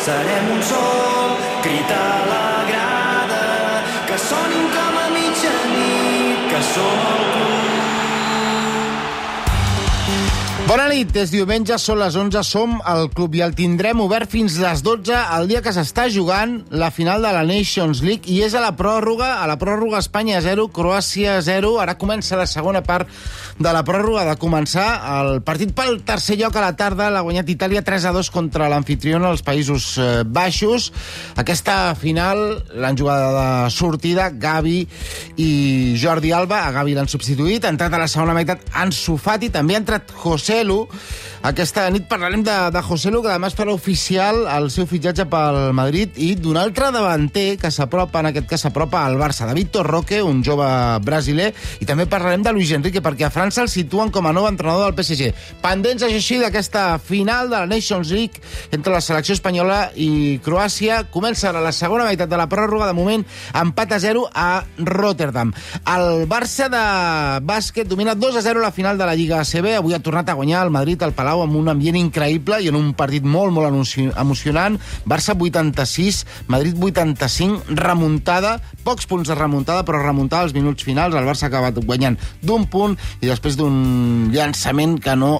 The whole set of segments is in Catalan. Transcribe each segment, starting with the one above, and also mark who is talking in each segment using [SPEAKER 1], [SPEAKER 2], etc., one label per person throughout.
[SPEAKER 1] serem un sol, crit a la grada, que sonin com a mitjanit, que som el club.
[SPEAKER 2] Bona nit, és diumenge, són les 11, som al club i el tindrem obert fins les 12 el dia que s'està jugant la final de la Nations League i és a la pròrroga Espanya 0, Croàcia 0. Ara comença la segona part de la pròrroga, de començar el partit pel tercer lloc a la tarda. L'ha guanyat Itàlia 3-2 contra l'anfitriona als Països Baixos. Aquesta final l'han jugada de sortida Gavi i Jordi Alba. A Gavi l'han substituït, ha entrat a la segona meitat Ansu Fati, també ha entrat Joselu. Aquesta nit parlarem de Joselu, que a més farà oficial el seu fitxatge pel Madrid, i d'un altre davanter que s'apropa, en aquest cas s'apropa al Barça, de Vitor Roque, un jove brasiler, i també parlarem de Luis Enrique, perquè a França el situen com a nou entrenador del PSG. Pendents, així, d'aquesta final de la Nations League entre la selecció espanyola i Croàcia. Comença ara la segona meitat de la pròrroga, de moment empat a 0 a Rotterdam. El Barça de bàsquet domina 2-0 la final de la Lliga ACB. Avui ha tornat a guanyar el Madrid al Palau amb un ambient increïble i en un partit molt emocionant. Barça 86, Madrid 85, remuntada, pocs punts de remuntada, però remuntada als minuts finals. El Barça ha acabat guanyant d'un punt i després d'un llançament que no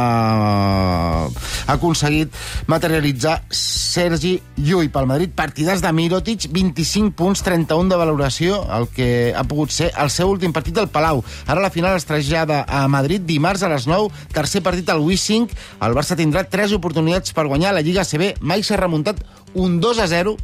[SPEAKER 2] ha aconseguit materialitzar Sergi Llull. Pel Madrid, partidars de Mirotic, 25 punts, 31 de valoració, el que ha pogut ser el seu últim partit al Palau. Ara la final es trasllada a Madrid dimarts a les 9, tercer partit al Wiesing. El Barça tindrà 3 oportunitats per guanyar la Lliga ACB. Mai s'ha remuntat un 2-0,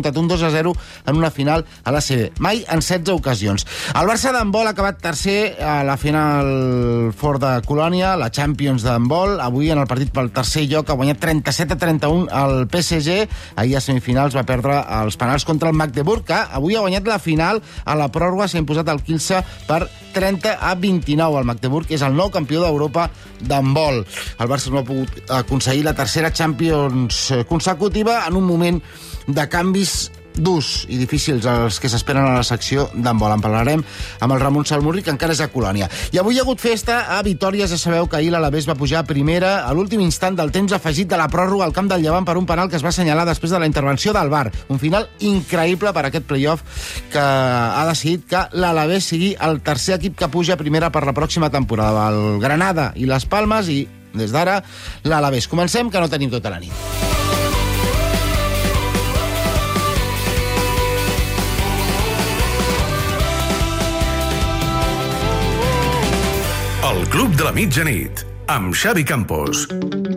[SPEAKER 2] en una final a l'ACB. Mai en 16 ocasions. El Barça d'handbol ha acabat tercer a la final fort de Colònia, la Champions d'handbol. Avui, en el partit pel tercer lloc, ha guanyat 37-31 al PSG. Ahir a semifinals va perdre els penals contra el Magdeburg, que avui ha guanyat la final. A la pròrroga s'ha imposat el Kielce per 30-29. El Magdeburg és el nou campió d'Europa d'handbol. El Barça no ha pogut aconseguir la tercera Champions consecutiva en un moment de canvis durs i difícils els que s'esperen a la secció d'handbol. En parlarem amb el Ramon Salmurri, que encara és a Colònia. I avui hi ha hagut festa a Vitòria. Ja sabeu que ahir l'Alavés va pujar a primera a l'últim instant del temps afegit de la pròrroga al camp del Llevant per un penal que es va assenyalar després de la intervenció del VAR. Un final increïble per aquest playoff que ha decidit que l'Alavés sigui el tercer equip que puja a primera per la pròxima temporada. El Granada i les Palmes i, des d'ara, l'Alavés. Comencem, que no tenim tota la nit.
[SPEAKER 3] El Club de la Mitjanit, amb Xavi Campos.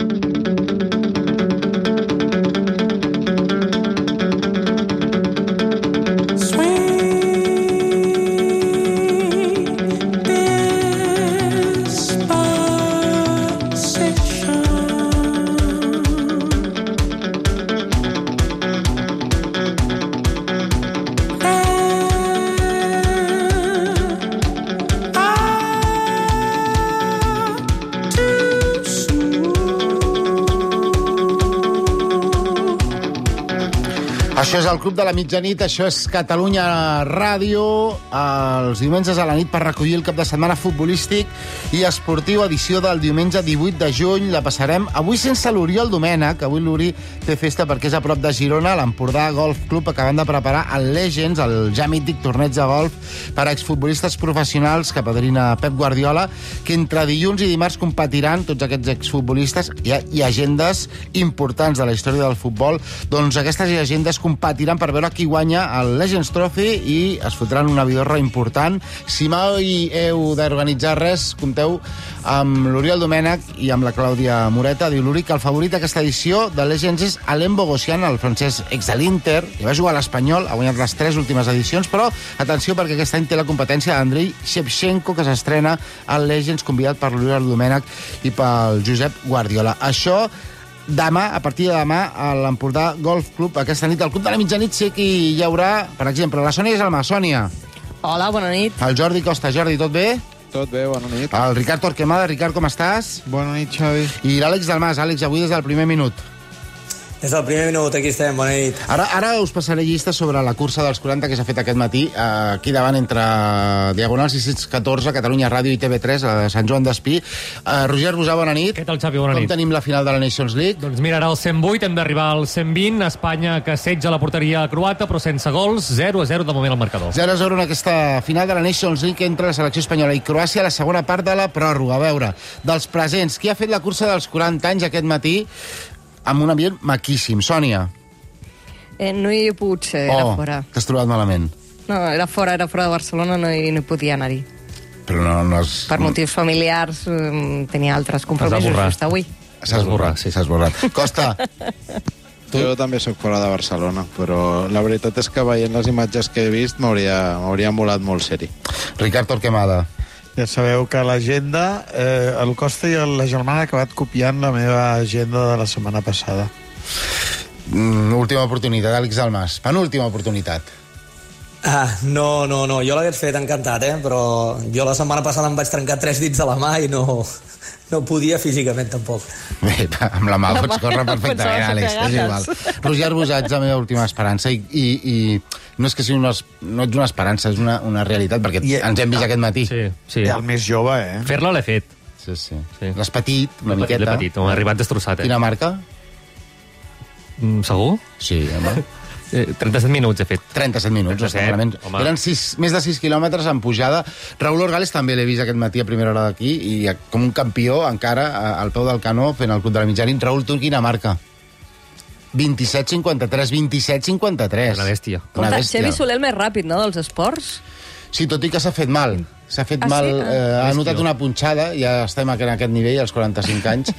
[SPEAKER 2] Això és el Club de la Mitjanit, això és Catalunya Ràdio, els diumenges a la nit per recollir el cap de setmana futbolístic i esportiu, edició del diumenge 18 de juny. La passarem avui sense l'Oriol Domènech. Avui l'Uri té festa perquè és a prop de Girona, l'Empordà Golf Club, acabant de preparar el Legends, el ja mític torneig de golf per a exfutbolistes professionals que padrina Pep Guardiola, que entre dilluns i dimarts competiran tots aquests exfutbolistes i agendes importants de la història del futbol. Doncs aquestes agendes competiran per veure qui guanya el Legends Trophy i es fotran una vidorra important. Si mai heu d'organitzar res, compteu amb l'Oriol Domènech i amb la Clàudia Moreta. Diu l'Uri que el favorit d'aquesta edició de Legends és Alain Bogosian, el francès ex de l'Inter, que va jugar a l'Espanyol, ha guanyat les 3 últimes edicions, però atenció perquè aquest any té la competència d'Andrei Shevchenko, que s'estrena al Legends, convidat per l'Oriol Domènech i pel Josep Guardiola. Això demà, a partir de demà, a l'Empordà Golf Club. Aquesta nit, al Club de la Mitjanit, sé que hi haurà, per exemple, la Sònia Gelmà. Sònia.
[SPEAKER 4] Hola, bona nit.
[SPEAKER 2] El Jordi Costa. Jordi, tot bé?
[SPEAKER 5] Tot bé, bona nit.
[SPEAKER 2] El Ricard Torquemada. Ricard, com estàs?
[SPEAKER 5] Bona nit, Xavi.
[SPEAKER 2] I l'Àlex Dalmas. Àlex, avui des del primer minut.
[SPEAKER 4] Des del primer minut, aquí estem, bona nit.
[SPEAKER 2] Ara us passaré llista sobre la cursa dels 40 que s'ha fet aquest matí, aquí davant entre Diagonal 614, Catalunya Ràdio i TV3, a Sant Joan d'Espí. Roger Rosà, bona nit.
[SPEAKER 5] Què tal, Xavi? Bona nit.
[SPEAKER 2] Com tenim la final de la Nations League?
[SPEAKER 5] Doncs mira, ara el 108, hem d'arribar al 120. Espanya que assetja la porteria croata, però sense gols, 0-0 de moment al marcador.
[SPEAKER 2] 0-0 en aquesta final de la Nations League entre la selecció espanyola i Croàcia a la segona part de la pròrroga. A veure, dels presents, qui ha fet la cursa dels 40 anys aquest matí amb un ambient maquíssim? Sònia.
[SPEAKER 6] No hi he pogut ser, era fora.
[SPEAKER 2] T'has trobat malament.
[SPEAKER 6] No, era fora de Barcelona, no hi podia anar-hi.
[SPEAKER 2] Però no has...
[SPEAKER 6] Per motius familiars tenia altres compromisos just avui.
[SPEAKER 2] S'ha esborrat, sí, s'ha esborrat. Costa.
[SPEAKER 7] Jo també sóc fora de Barcelona, però la veritat és que veient les imatges que he vist m'hauria molat molt ser-hi.
[SPEAKER 2] Ricard Torquemada.
[SPEAKER 8] Ja sabeu que l'agenda, el Costa i la germana ha acabat copiant la meva agenda de la setmana passada.
[SPEAKER 2] Última oportunitat, Àlex Dalmas. Penúltima oportunitat.
[SPEAKER 4] No, jo l'hagués fet encantat, però jo la setmana passada em vaig trencar 3 dits de la mà i no podia físicament, tampoc.
[SPEAKER 2] Bé, amb la mà pots córrer perfectament, Àlex, és igual. Roger Rosà, ets la meva última esperança i no és que sigui no ets una esperança, és una realitat, perquè ens hem vist aquest matí.
[SPEAKER 5] Sí.
[SPEAKER 8] I el més jove,
[SPEAKER 5] Fer-la l'he fet.
[SPEAKER 2] Sí. L'has patit, una miqueta.
[SPEAKER 5] L'he patit, m'ha arribat destrossat,
[SPEAKER 2] Quina marca?
[SPEAKER 5] Segur?
[SPEAKER 2] Sí, home.
[SPEAKER 5] 37 minuts he fet.
[SPEAKER 2] 37 minuts, segurament. Eren més de 6 quilòmetres en pujada. Raúl Orgales també l'he vist aquest matí a primera hora d'aquí i com un campió encara al peu del canó fent el club de la mitjanit. Raúl, tu quina marca? 27-53.
[SPEAKER 5] Una bèstia.
[SPEAKER 6] Xavi Soler el més ràpid, no?, dels esports.
[SPEAKER 2] Sí, tot i que s'ha fet mal. S'ha fet mal, ha notat una punxada, ja estem en aquest nivell, als 45 anys,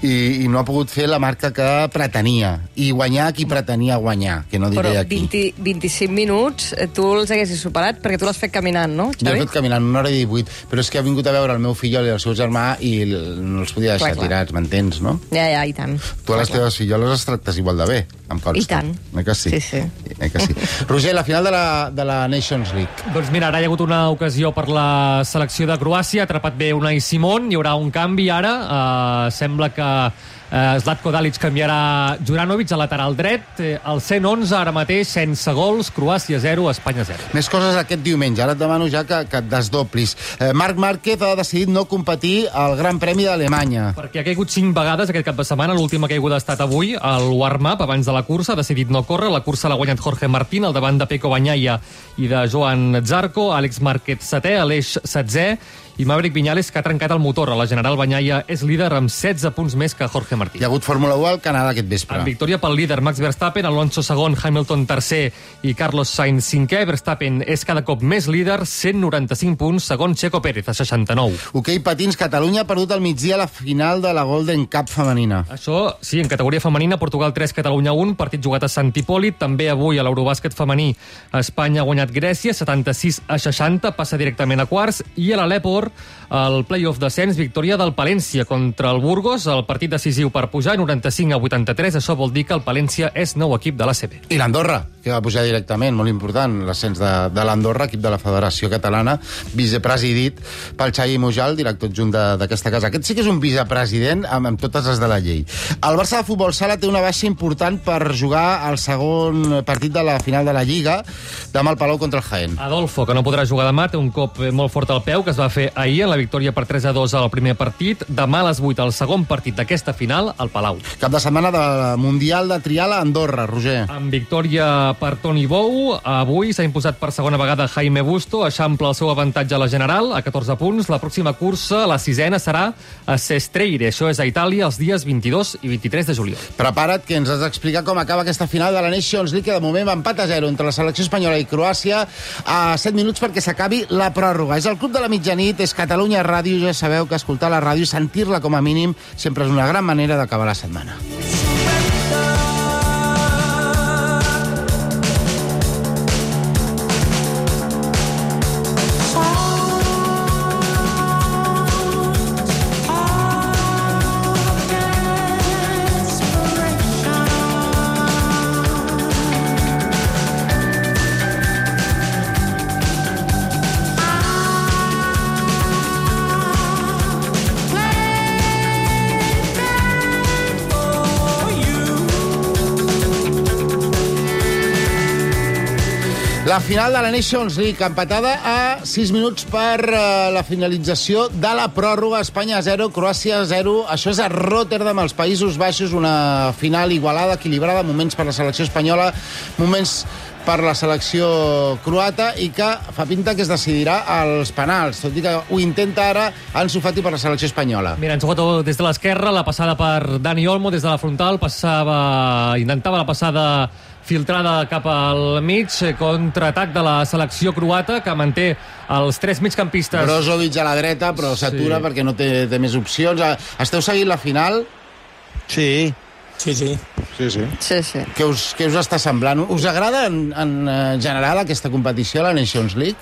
[SPEAKER 2] i no ha pogut fer la marca que pretenia. I guanyar qui pretenia guanyar, que no diré aquí.
[SPEAKER 6] Però 25 minuts tu els haguessis superat, perquè tu l'has fet caminant, no, Xavi?
[SPEAKER 2] Jo l'he fet caminant, 1 hora i 18, però és que ha vingut a veure el meu fill i el seu germà i no els podia deixar tirats, m'entens, no?
[SPEAKER 6] Ja, i tant.
[SPEAKER 2] Tu a les teves filloles les tractes igual de bé, em consta.
[SPEAKER 6] I tant.
[SPEAKER 2] Que sí?
[SPEAKER 6] Sí.
[SPEAKER 2] Que sí. Roger, la final de la Nations League.
[SPEAKER 5] Doncs mira, ara hi ha hagut una ocasió per la selecció de Croàcia, ha atrapat bé Unai Simón, hi haurà un canvi ara, sembla que Zlatko Dalic canviarà Juranovic a lateral dret, el 111 ara mateix sense gols, Croàcia 0, Espanya 0.
[SPEAKER 2] Més coses aquest diumenge, ara et demano ja que et desdoblis. Marc Márquez ha decidit no competir al Gran Premi d'Alemanya.
[SPEAKER 5] Perquè ha caigut 5 vegades aquest cap de setmana, l'última caiguda ha estat avui, al warm-up, abans de la cursa, ha decidit no córrer, la cursa l'ha guanyat Jorge Martín, al davant de Pecco Bagnaia i de Joan Zarco, Àlex Márquez 7è, Aleix 16è, i Maverick Viñales, que ha trencat el motor. A la General Bagnaia és líder amb 16 punts més que Jorge Martín.
[SPEAKER 2] Hi ha hagut Fórmula 1 al Canadà aquest vespre.
[SPEAKER 5] En victòria pel líder Max Verstappen, Alonso segon, Hamilton tercer i Carlos Sainz cinquè. Verstappen és cada cop més líder, 195 punts, segon Checo Pérez, a 69.
[SPEAKER 2] Hoquei patins, Catalunya ha perdut al migdia la final de la Golden Cup femenina.
[SPEAKER 5] Això, sí, en categoria femenina, Portugal 3, Catalunya 1, partit jugat a Sant Hipòlit. També avui a l'Eurobàsquet femení, Espanya ha guanyat Grècia, 76-60, passa directament a quarts, i a l'Aleport, el play-off descens, victòria del Palència contra el Burgos, el partit decisiu per pujar, 95-83, això vol dir que el Palència és nou equip de l'ACB.
[SPEAKER 2] I l'Andorra, que va pujar directament, molt important, l'ascens de l'Andorra, equip de la Federació Catalana, vicepresidit pel Xavi Mujal, director adjunt d'aquesta casa. Aquest sí que és un vicepresident amb totes les de la llei. El Barça de Futbol Sala té una baixa important per jugar al segon partit de la final de la Lliga, demà al Palau contra el Jaén.
[SPEAKER 5] Adolfo, que no podrà jugar demà, té un cop molt fort al peu, que es va fer ahir en la victòria per 3-2 al primer partit. Demà a les 8 el segon partit d'aquesta final al Palau.
[SPEAKER 2] Cap de setmana de Mundial de Trial a Andorra, Roger.
[SPEAKER 5] Amb victòria per Toni Bou, avui s'ha imposat per segona vegada Jaime Busto, eixampla el seu avantatge a la General, a 14 punts. La pròxima cursa, la 6ena, serà a Sestreire, això és a Itàlia, els dies 22 i 23 de juliol.
[SPEAKER 2] Prepara't, que ens has d'explicar com acaba aquesta final de la Nations League, que de moment va empat a 0 entre la selecció espanyola i Croàcia, a 7 minuts perquè s'acabi la pròrroga. És el Club de la Mitjanit, és Catalunya Ràdio, ja sabeu que escoltar la ràdio, sentir-la com a mínim, sempre és una gran manera d'acabar la setmana. La final de la Nations League, empatada a 6 minuts per la finalització de la pròrroga. Espanya 0, Croàcia 0. Això és a Rotterdam, als Països Baixos. Una final igualada, equilibrada, moments per la selecció espanyola, moments per la selecció croata, i que fa pinta que es decidirà als penals, tot i que ho intenta ara Ansu Fati per la selecció espanyola.
[SPEAKER 5] Mira, ens ha jugat des de l'esquerra, la passada per Dani Olmo, des de la frontal, intentava la passada filtrada cap al mig, contraatac de la selecció croata, que manté els 3 migcampistes.
[SPEAKER 2] Brozovic a la dreta, però s'atura perquè no té més opcions. Esteu seguint la final?
[SPEAKER 8] Sí.
[SPEAKER 4] Sí.
[SPEAKER 2] Què us està semblant? Us agrada en general aquesta competició, la Nations League?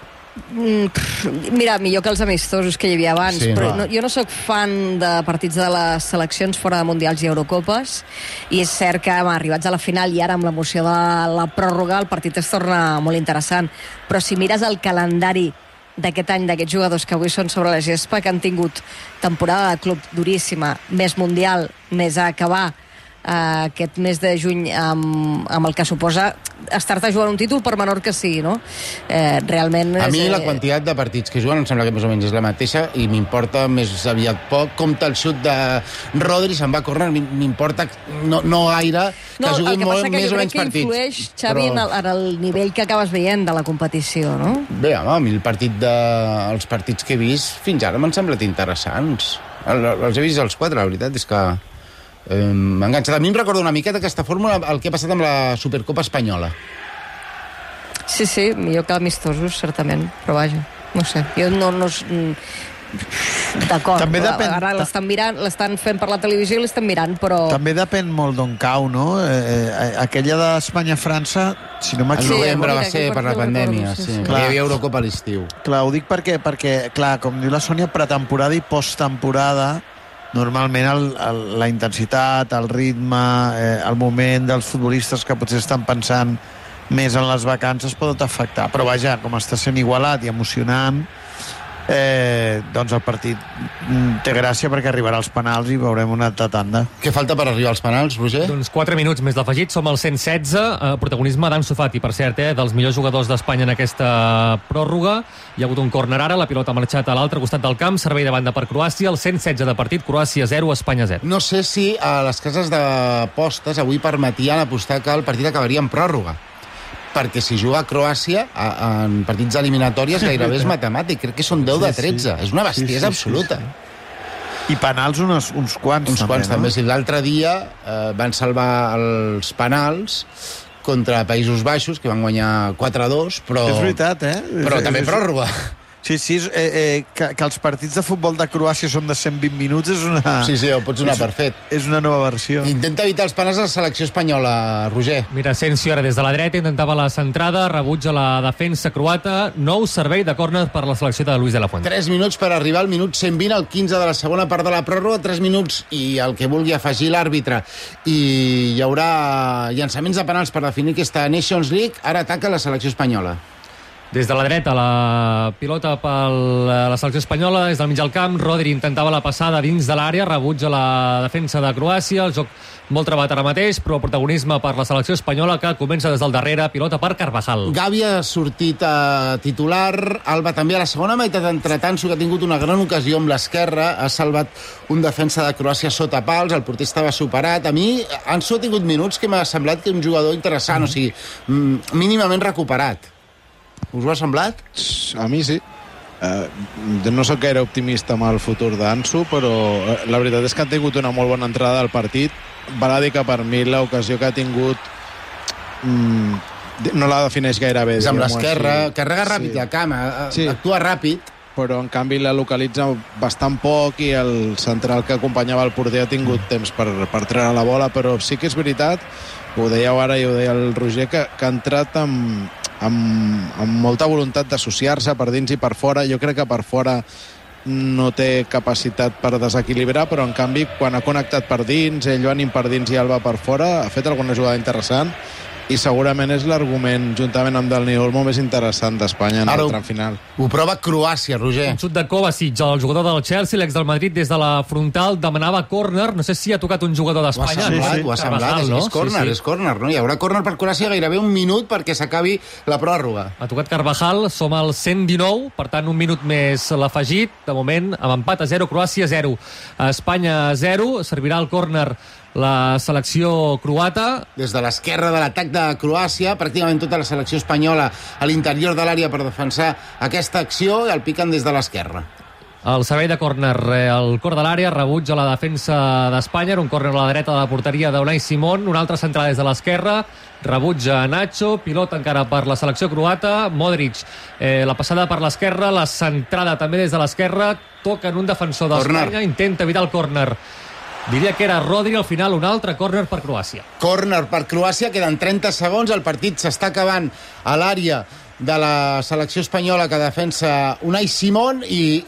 [SPEAKER 6] Mira, millor que els amistosos que hi havia abans,
[SPEAKER 2] Sí,
[SPEAKER 6] però jo no sóc fan de partits de les seleccions fora de Mundials i Eurocopes, i és cert que arribats a la final i ara amb l'emoció de la pròrroga el partit es torna molt interessant, però si mires el calendari d'aquest any d'aquests jugadors que avui són sobre la gespa, que han tingut temporada de club duríssima, més Mundial, més a acabar aquest mes de juny amb el que suposa estar-te jugant un títol per menor que sigui, no? Realment...
[SPEAKER 2] A mi la quantitat de partits que juguen em sembla que més o menys és la mateixa i m'importa més aviat poc. Compte el xut de Rodri, se'n va a córner, m'importa no gaire que juguin molt més o menys partits.
[SPEAKER 6] El que passa que jo crec que influeix, Xavi, en el nivell que acabes veient de la competició, no?
[SPEAKER 2] Bé, home, a mi els partits que he vist fins ara m'han semblat interessants. Els he vist els 4, la veritat és que m'ha enganxat. A mi em recorda una miqueta aquesta fórmula el que ha passat amb la Supercopa espanyola.
[SPEAKER 6] Sí, millor que amistosos, certament, però vaja, no sé, jo no d'acord,
[SPEAKER 8] També depèn...
[SPEAKER 6] ara l'estan fent per la televisió i l'estan mirant, però...
[SPEAKER 8] També depèn molt d'on cau, no? Aquella d'Espanya-França, si no m'equivoco...
[SPEAKER 2] El novembre va ser per la pandèmia, sí. Hi havia Eurocopa a l'estiu.
[SPEAKER 8] Clar, ho dic perquè, clar, com diu la Sònia, pretemporada i posttemporada, normalment la intensitat, el ritme, el moment dels futbolistes que potser estan pensant més en les vacances pot afectar. Però vaja, com està sent igualat i emocionant, doncs el partit té gràcia perquè arribarà als penals i veurem una altra tanda.
[SPEAKER 2] Què falta per arribar als penals, Roger?
[SPEAKER 5] Doncs 4 minuts més d'afegit, som al 116, protagonisme d'Ansu Fati, per cert, dels millors jugadors d'Espanya en aquesta pròrroga. Hi ha hagut un córner ara, la pilota ha marxat a l'altre costat del camp, servei de banda per Croàcia, el 116 de partit, Croàcia 0, Espanya 0.
[SPEAKER 2] No sé si a les cases d'apostes avui permetien apostar que el partit acabaria en pròrroga, perquè si juga a Croàcia en partits eliminatòries gairebé és matemàtic, crec que són 10 de 13, és una bestiesa absoluta.
[SPEAKER 8] I penals uns quants
[SPEAKER 2] també. Sí, l'altre dia van salvar els penals contra Països Baixos, que van guanyar 4-2, però...
[SPEAKER 8] És veritat,
[SPEAKER 2] Però també pròrroga.
[SPEAKER 8] Sí, que els partits de futbol de Croàcia són de 120 minuts és una...
[SPEAKER 2] Sí, ho pots donar per fet.
[SPEAKER 8] És una nova versió.
[SPEAKER 2] Intenta evitar els penals a la selecció espanyola, Roger.
[SPEAKER 5] Mira, Asensio ara des de la dreta intentava la centrada, rebutja la defensa croata, nou servei de córner per la selecció de Luis de la Fuente. 3
[SPEAKER 2] minuts per arribar al minut 120, al 15 de la segona part de la pròrroga, 3 minuts i el que vulgui afegir l'àrbitre. I hi haurà llançaments de penals per definir aquesta Nations League. Ara ataca la selecció espanyola.
[SPEAKER 5] Des de la dreta, la pilota per la selecció espanyola, des del mig del camp, Rodri intentava la passada dins de l'àrea, rebutja la defensa de Croàcia, el joc molt trebat ara mateix, però protagonisme per la selecció espanyola que comença des del darrere, pilota per Carvajal.
[SPEAKER 2] Gavi ha sortit a titular, Alba també a la segona meitat, entretant, que ha tingut una gran ocasió amb l'esquerra, ha salvat un defensa de Croàcia sota pals, el porter estava superat. A mi, Ansu ha tingut minuts que m'ha semblat que un jugador interessant, o sigui, mínimament recuperat. Us ho ha semblat?
[SPEAKER 7] A mi sí. No sóc gaire optimista amb el futur d'Ansu, però la veritat és que ha tingut una molt bona entrada al partit. Val a dir que per mi l'ocasió que ha tingut no la defineix gaire bé.
[SPEAKER 2] És amb l'esquerra, carrega ràpid la cama, actua ràpid.
[SPEAKER 7] Però en canvi la localitza bastant poc i el central que acompanyava el porter ha tingut temps per treure la bola, però sí que és veritat, ho dèieu ara i ho deia el Roger, que ha entrat amb molta voluntat d'associar-se per dins i per fora. Jo crec que per fora no té capacitat per desequilibrar, però en canvi quan ha connectat per dins, ell Joanín per dins i Alba per fora, ha fet alguna jugada interessant i segurament és l'argument, juntament amb Dani Olmo, més interessant d'Espanya en el tram final.
[SPEAKER 2] Ho prova Croàcia, Roger.
[SPEAKER 5] Un xut de Kovacic, el jugador del Chelsea, l'ex del Madrid, des de la frontal, demanava córner. No sé si ha tocat un jugador d'Espanya.
[SPEAKER 2] Ho ha semblat, és córner, és córner, no? Hi haurà córner per Croàcia gairebé un minut perquè s'acabi la pròrroga.
[SPEAKER 5] Ha tocat Carvajal, som al 119, per tant un minut més l'afegit. De moment, amb empat a 0, Croàcia 0. Espanya 0, servirà el córner la selecció croata.
[SPEAKER 2] Des de l'esquerra de l'atac de Croàcia, pràcticament tota la selecció espanyola a l'interior de l'àrea per defensar aquesta acció, i el piquen des de l'esquerra.
[SPEAKER 5] El servei de córner, el cor de l'àrea, rebutja la defensa d'Espanya, un córner a la dreta de la porteria d'Unai Simón, una altra centrada des de l'esquerra, rebutja Nacho, pilota encara per la selecció croata, Modric, la passada per l'esquerra, la centrada també des de l'esquerra, toca en un defensor d'Espanya, intenta evitar el córner. Diria que era Rodri, al final un altre córner per Croàcia.
[SPEAKER 2] Córner per Croàcia, queden 30 segons, el partit s'està acabant a l'àrea de la selecció espanyola que defensa Unai Simón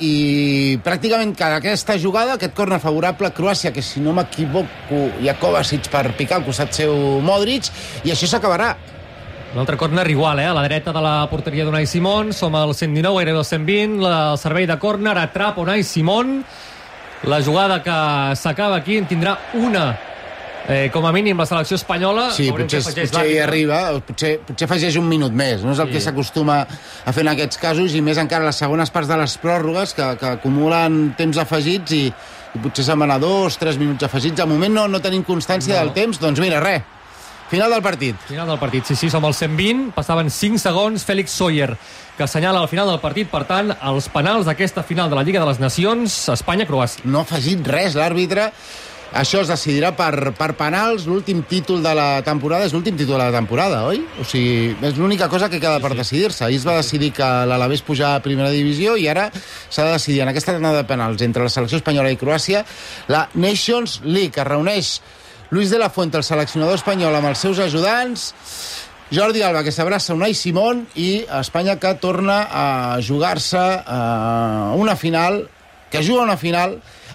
[SPEAKER 2] i pràcticament cada aquesta jugada, aquest córner favorable a Croàcia, que si no m'equivoco hi ha Kovacic per picar al costat seu Modric, i això s'acabarà.
[SPEAKER 5] Un altre córner igual, a la dreta de la porteria d'Unai Simón, som al 119, gairebé al 120, el servei de córner, atrapa Unai Simón. La jugada que s'acaba aquí en tindrà una, com a mínim, la selecció espanyola.
[SPEAKER 2] Sí, potser hi arriba, potser afegeix un minut més. No és el que s'acostuma a fer en aquests casos, i més encara les segones parts de les pròrrogues, que acumulen temps afegits i potser se'n van a 2-3 minuts afegits. De moment no tenim constància del temps, doncs mira, res. Final del partit.
[SPEAKER 5] Final del partit, sí, som al 120, passaven 5 segons, Félix Sóller, que assenyala al final del partit, per tant, els penals d'aquesta final de la Lliga de les Nacions, Espanya-Croàcia.
[SPEAKER 2] No ha afegit res l'àrbitre, això es decidirà per penals, l'últim títol de la temporada és l'últim títol de la temporada, oi? O sigui, és l'única cosa que queda per decidir-se. Ahir es va decidir que l'Alavés pujava a primera divisió i ara s'ha de decidir en aquesta tanda de penals entre la selecció espanyola i Croàcia la Nations League, que reuneix Luis de la Fuente, el seleccionador espanyol, amb els seus ajudants, Jordi Alba, que s'abraça Unai Simón, i Espanya, que torna a jugar-se una final, que juga una final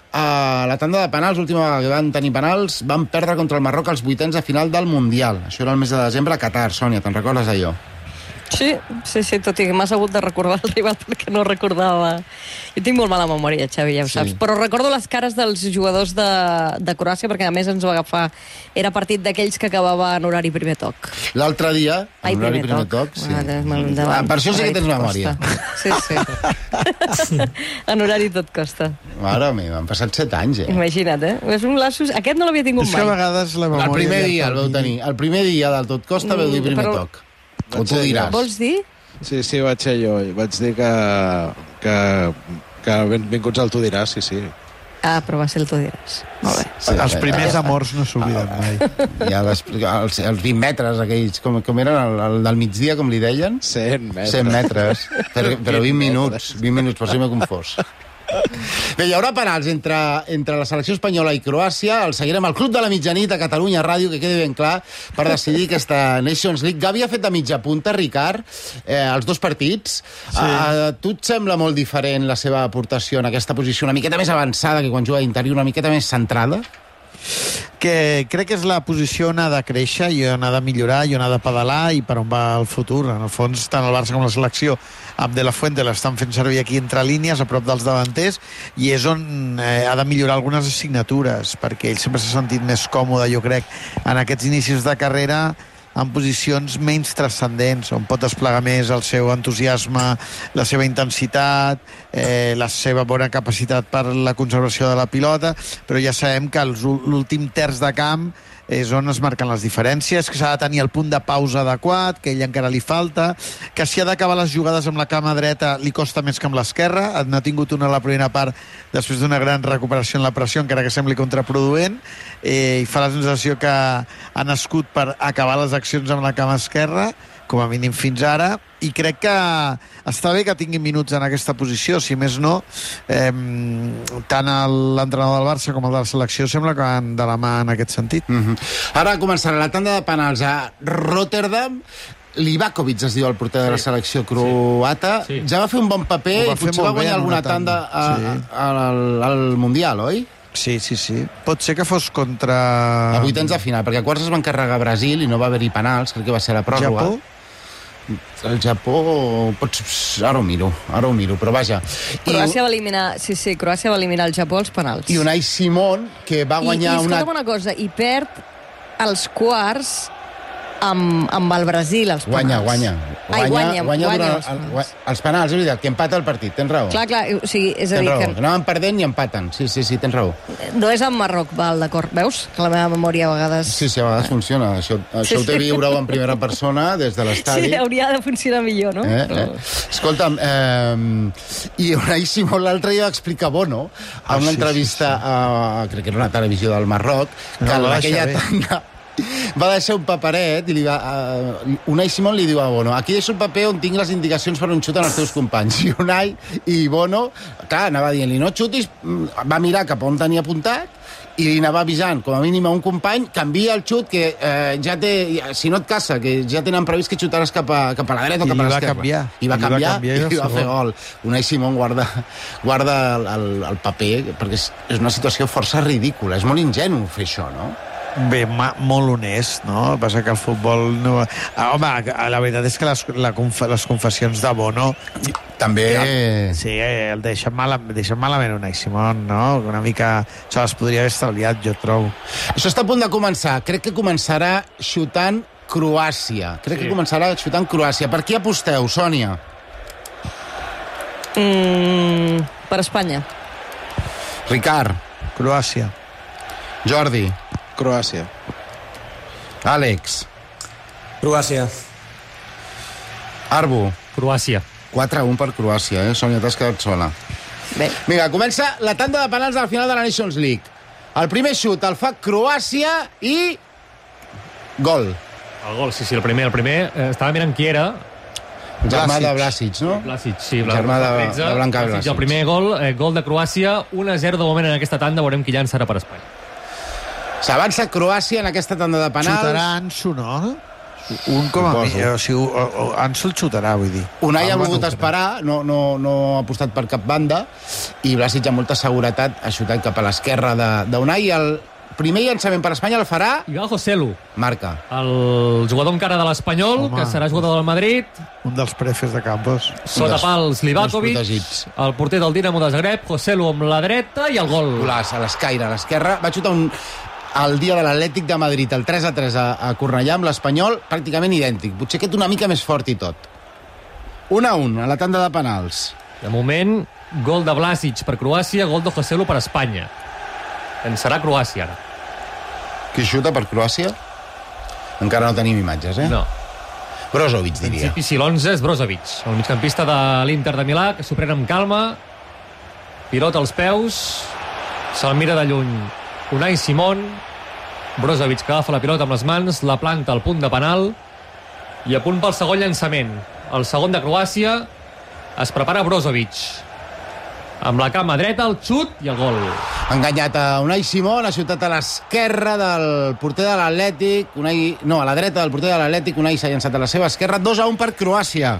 [SPEAKER 2] a la tanda de penals. L'última vegada que van tenir penals van perdre contra el Marroc als 8ens de final del Mundial. Això era el mes de desembre a Qatar. Sònia, te'n recordes d'allò?
[SPEAKER 6] Sí, tot i que m'has hagut de recordar el rival perquè no recordava. Jo tinc molt mala memòria, Xavi, ja ho saps. Però recordo les cares dels jugadors de Croàcia, perquè a més ens va agafar... Era partit d'aquells que acabava en horari primer toc.
[SPEAKER 2] L'altre dia, en horari primer toc, sí. Per això sí que tens memòria.
[SPEAKER 6] Sí. En horari tot costa.
[SPEAKER 2] Mare meva, han passat 7 anys,
[SPEAKER 6] Imagina't, És un lapsus... Aquest no l'havia tingut mai.
[SPEAKER 8] És que a vegades la memòria...
[SPEAKER 2] El primer dia el vau tenir. El primer dia del tot costa vau dir primer toc. O tu diràs.
[SPEAKER 6] Vols dir?
[SPEAKER 7] Sí, vaig ser jo. Vaig dir que benvinguts al Tu diràs, sí.
[SPEAKER 6] Ah, però va ser el Tu diràs. Molt bé.
[SPEAKER 8] Sí, els primers amors no s'obliden mai.
[SPEAKER 2] Ja els 20 metres aquells, com eren el del migdia, com li deien?
[SPEAKER 7] 100 metres.
[SPEAKER 2] 100 metres, però 20 minuts, per si m'he confós. Bé, hi haurà penals entre la selecció espanyola i Croàcia. El seguirem al Club de la Mitjanit a Catalunya Ràdio, que quedi ben clar, per decidir aquesta Nations League. Gavi ha fet de mitja punta, Ricard, els dos partits. Sí. A tu et sembla molt diferent la seva aportació en aquesta posició, una miqueta més avançada que quan juga d'interior, una miqueta més centrada?
[SPEAKER 8] Que crec que és la posició on ha de créixer i on ha de millorar i on ha de pedalar i per on va el futur. En el fons, tant el Barça com la selecció amb De La Fuente l'estan fent servir aquí entre línies, a prop dels davanters, i és on ha de millorar algunes assignatures, perquè ell sempre s'ha sentit més còmode, jo crec, en aquests inicis de carrera, en posicions menys transcendents, on pot desplegar més el seu entusiasme, la seva intensitat, la seva bona capacitat per la conservació de la pilota, però ja sabem que l'últim terç de camp és on es marquen les diferències, que s'ha de tenir el punt de pausa adequat, que ell encara li falta, que si ha d'acabar les jugades amb la cama dreta li costa més que amb l'esquerra, n'ha tingut una a la primera part després d'una gran recuperació en la pressió, encara que sembli contraproduent, i fa la sensació que ha nascut per acabar les accions amb la cama esquerra, com a mínim fins ara, i crec que està bé que tingui minuts en aquesta posició, si més no, tant l'entrenador del Barça com el de la selecció sembla que van de la mà en aquest sentit.
[SPEAKER 2] Ara començarà la tanda de penals a Rotterdam. Livakovic es diu el porter de la selecció croata. Ja va fer un bon paper i potser va guanyar alguna tanda al Mundial, oi?
[SPEAKER 8] Sí. Pot ser que fos contra...
[SPEAKER 2] A vuitens de final, perquè a quarts es van carregar Brasil i no va haver-hi penals, crec que va ser la pròrroga.
[SPEAKER 8] Japó?
[SPEAKER 2] El Japó... Ara ho miro, però vaja.
[SPEAKER 6] Croàcia va eliminar... Sí, Croàcia va eliminar el Japó als penals.
[SPEAKER 2] I Unai Simón, que va guanyar
[SPEAKER 6] I escolta'm una cosa, i perd els quarts amb el Brasil, els penals.
[SPEAKER 2] Guanya durant els penals, és veritat, que empata el partit, tens raó.
[SPEAKER 6] Clar, o sigui, és a dir
[SPEAKER 2] que...
[SPEAKER 6] que...
[SPEAKER 2] Anaven perdent i empaten, sí, tens raó.
[SPEAKER 6] No és amb Marroc, val, d'acord. Veus? Que la meva memòria a vegades...
[SPEAKER 2] Sí, a vegades funciona. Això ho té viure-ho en primera persona, des de l'estadi.
[SPEAKER 6] Sí, hauria de funcionar millor, no?
[SPEAKER 2] Escolta'm, i Unai Simón l'altre dia va explicar Bono a una entrevista a, crec que era una televisió del Marroc, que en aquella tanda va deixar un paperet i Unai Simón li diu a Bono: aquí deixo un paper on tinc les indicacions per on xuten els teus companys. I Unai i Bono, clar, anava dient-li no xutis, va mirar cap on tenia apuntat i li anava avisant, com a mínim a un company, canvia el xut, que ja té, si no et casa, que ja tenen previst que xutaràs cap a la dreta o cap a l'esquerra. I va canviar i va fer gol. Unai Simón guarda el paper, perquè és una situació força ridícula. És molt ingenu fer això, no?
[SPEAKER 8] Bé, molt honest, no? El que passa que el futbol no... Home, la veritat és que les confessions de Bono...
[SPEAKER 2] També...
[SPEAKER 8] Sí, el deixen malament Unai Simón, no? Una mica... Se les podria haver estalviat, jo trobo.
[SPEAKER 2] Això està a punt de començar. Crec que començarà xutant Croàcia. Per qui aposteu, Sònia?
[SPEAKER 6] Per Espanya.
[SPEAKER 2] Ricard.
[SPEAKER 8] Croàcia.
[SPEAKER 2] Jordi.
[SPEAKER 7] Croàcia.
[SPEAKER 2] Àlex.
[SPEAKER 4] Croàcia.
[SPEAKER 2] Arbu.
[SPEAKER 5] Croàcia.
[SPEAKER 2] 4-1 per Croàcia, Sònia, t'has quedat sola.
[SPEAKER 6] Bé.
[SPEAKER 2] Vinga, comença la tanda de penals del final de la Nations League. El primer xut el fa Croàcia i... Gol.
[SPEAKER 5] El gol, sí, el primer. Estava mirant qui era.
[SPEAKER 2] Germà de Vlasic, no?
[SPEAKER 5] Vlasic, sí.
[SPEAKER 2] Germà de Blanca Vlasic.
[SPEAKER 5] El primer gol de Croàcia, 1-0 de moment en aquesta tanda, veurem qui llançarà per Espanya.
[SPEAKER 2] S'avança Croàcia en aquesta tanda de penals.
[SPEAKER 8] Xutarà Ansu, no? Un com a mi. O sigui, Ansu el xutarà, vull dir.
[SPEAKER 2] Unai ha volgut esperar, no ha apostat per cap banda, i Vlasic amb molta seguretat ha xutat cap a l'esquerra d'Unai. El primer llançament per Espanya el farà...
[SPEAKER 5] Igal Joselu.
[SPEAKER 2] Marca.
[SPEAKER 5] El jugador encara de l'Espanyol, que serà jugador del Madrid.
[SPEAKER 8] Un dels prefes de Campos.
[SPEAKER 5] Sota pals Livakovic. El porter del Dinamo de Zagreb, Joselu amb la dreta i el gol.
[SPEAKER 2] Golaç a l'escaire, a l'esquerra. Va xutar el dia de l'Atlètic de Madrid, el 3-3 a Cornellà, amb l'Espanyol, pràcticament idèntic. Potser aquest una mica més fort i tot. 1-1 a la tanda de penals.
[SPEAKER 5] De moment, gol de Vlasic per Croàcia, gol de Joselu per Espanya. En serà Croàcia, ara.
[SPEAKER 2] Qui xuta per Croàcia? Encara no tenim imatges,
[SPEAKER 5] No.
[SPEAKER 2] Brozovic, diria.
[SPEAKER 5] En principi, si l'11 és Brozovic, el migcampista de l'Inter de Milà, que s'ho pren amb calma, pilota als peus, se'l mira de lluny Unai Simón, Brozovic que agafa la pilota amb les mans, la planta al punt de penal i a punt pel segon llançament. El segon de Croàcia, es prepara Brozovic. Amb la cama dreta, el xut i el gol.
[SPEAKER 2] Ha enganyat a Unai Simón, ha xutat a l'esquerra del porter de l'Atlètic, a la dreta del porter de l'Atlètic, Unai s'ha llançat a la seva esquerra, 2-1 per Croàcia.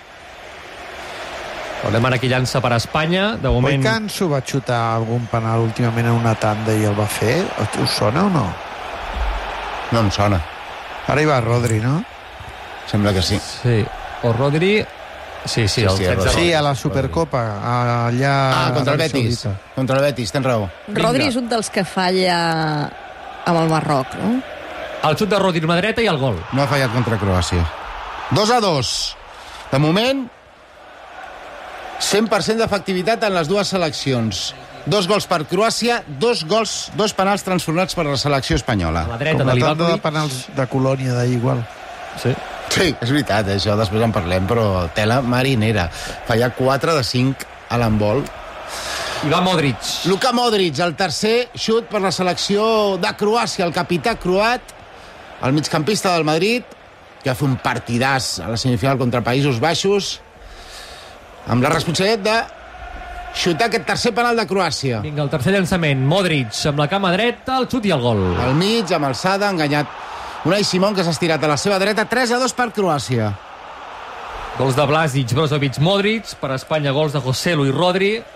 [SPEAKER 5] Veurem ara qui llança per Espanya. De moment...
[SPEAKER 8] Oi que Ansu va xutar algun penal últimament en una tanda i el va fer? Us sona o no?
[SPEAKER 2] No em sona.
[SPEAKER 8] Ara hi va Rodri, no?
[SPEAKER 2] Sembla que sí.
[SPEAKER 5] Sí, o Rodri... Sí,
[SPEAKER 8] Sí, a la Supercopa, allà...
[SPEAKER 2] Contra el Betis. Contra el Betis, tens raó.
[SPEAKER 6] Rodri és un dels que falla amb el Marroc, no?
[SPEAKER 5] El xut de Rodri amb la dreta i el gol.
[SPEAKER 2] No ha fallat contra Croàcia. 2-2. De moment, 100% d'efectivitat en les dues seleccions. 2 gols per Croàcia, 2 penals transformats per la selecció espanyola.
[SPEAKER 5] A la dreta
[SPEAKER 8] com
[SPEAKER 5] de
[SPEAKER 8] la tanda
[SPEAKER 5] Livakovic.
[SPEAKER 8] de penals de Colònia d'ahir, igual.
[SPEAKER 2] Sí, és veritat, això després en parlem, però tela marinera. Fallar 4 de 5 a l'handbol.
[SPEAKER 5] Ivan Modric.
[SPEAKER 2] Luka Modric, el tercer xut per la selecció de Croàcia, el capità croat, el migcampista del Madrid, que va fer un partidàs a la semifinal contra Països Baixos, amb la responsabilitat de xutar aquest tercer penal de Croàcia.
[SPEAKER 5] Vinga, el tercer llançament. Modric amb la cama dreta, el xut i el gol.
[SPEAKER 2] Al mig, amb alçada, enganyat Unai Simón, que s'ha estirat a la seva dreta. 3-2 per Croàcia.
[SPEAKER 5] Gols de Vlasic, Brozovic, Modric. Per Espanya, gols de Joselu i Rodri.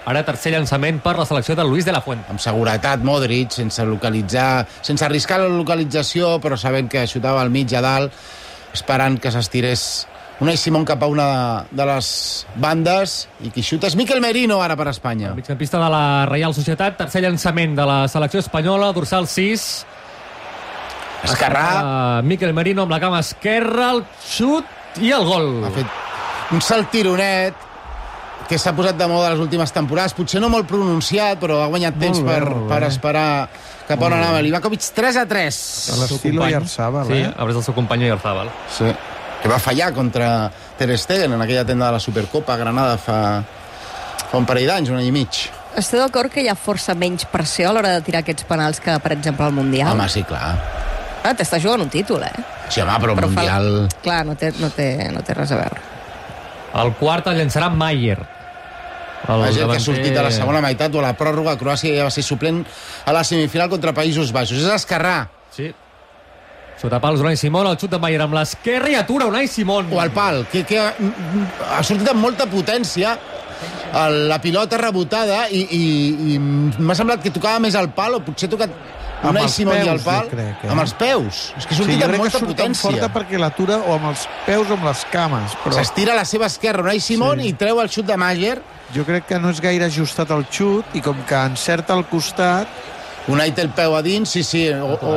[SPEAKER 5] Ara tercer llançament per la selecció de Luis de la Fuente.
[SPEAKER 2] Amb seguretat, Modric, sense localitzar, sense arriscar la localització, però sabent que xutava al mig a dalt, esperant que s'estirés Unai Simón cap a una de les bandes, i qui xuta és Mikel Merino ara per Espanya.
[SPEAKER 5] El migcampista de la Reial Societat, tercer llançament de la selecció espanyola, dorsal 6.
[SPEAKER 2] Esquerrà.
[SPEAKER 5] Mikel Merino amb la cama esquerra, el xut i el gol.
[SPEAKER 2] Ha fet un salt tironet que s'ha posat de moda les últimes temporades, potser no molt pronunciat, però ha guanyat temps per esperar cap on anava Livakovic. 3-3.
[SPEAKER 8] A l'estilo Iarzábal,
[SPEAKER 5] Sí, abrés el seu company Iarzábal.
[SPEAKER 2] Sí, que va fallar contra Ter Stegen en aquella tenda de la Supercopa a Granada fa un parell d'anys, un any i mig.
[SPEAKER 6] Esteu d'acord que hi ha força menys pressió a l'hora de tirar aquests penals que, per exemple, al Mundial?
[SPEAKER 2] Home, sí, clar.
[SPEAKER 6] T'estàs jugant un títol,
[SPEAKER 2] Sí, home, però Mundial...
[SPEAKER 6] Clar, no té res a veure.
[SPEAKER 5] El quart el llançarà Maier.
[SPEAKER 2] Maier, que ha sortit a la segona meitat o a la pròrroga. Croàcia ja va ser suplent a la semifinal contra Països Baixos. És esquerrà.
[SPEAKER 5] Sí. Sota pals Unai Simón, el xut de Maier amb l'esquerra i atura Unai Simón.
[SPEAKER 2] O al pal, que ha sortit amb molta potència. La pilota rebotada i m'ha semblat que tocava més al pal, o potser ha tocat Unai Simón i al pal amb els peus. És que ha sortit amb molta potència.
[SPEAKER 8] Forta perquè l'atura o amb els peus o amb les cames. Però...
[SPEAKER 2] S'estira a la seva esquerra Unai Simón i treu el xut de Maier.
[SPEAKER 8] Jo crec que no és gaire ajustat el xut i com que encerta al costat...
[SPEAKER 2] Unai té el peu a dins, sí.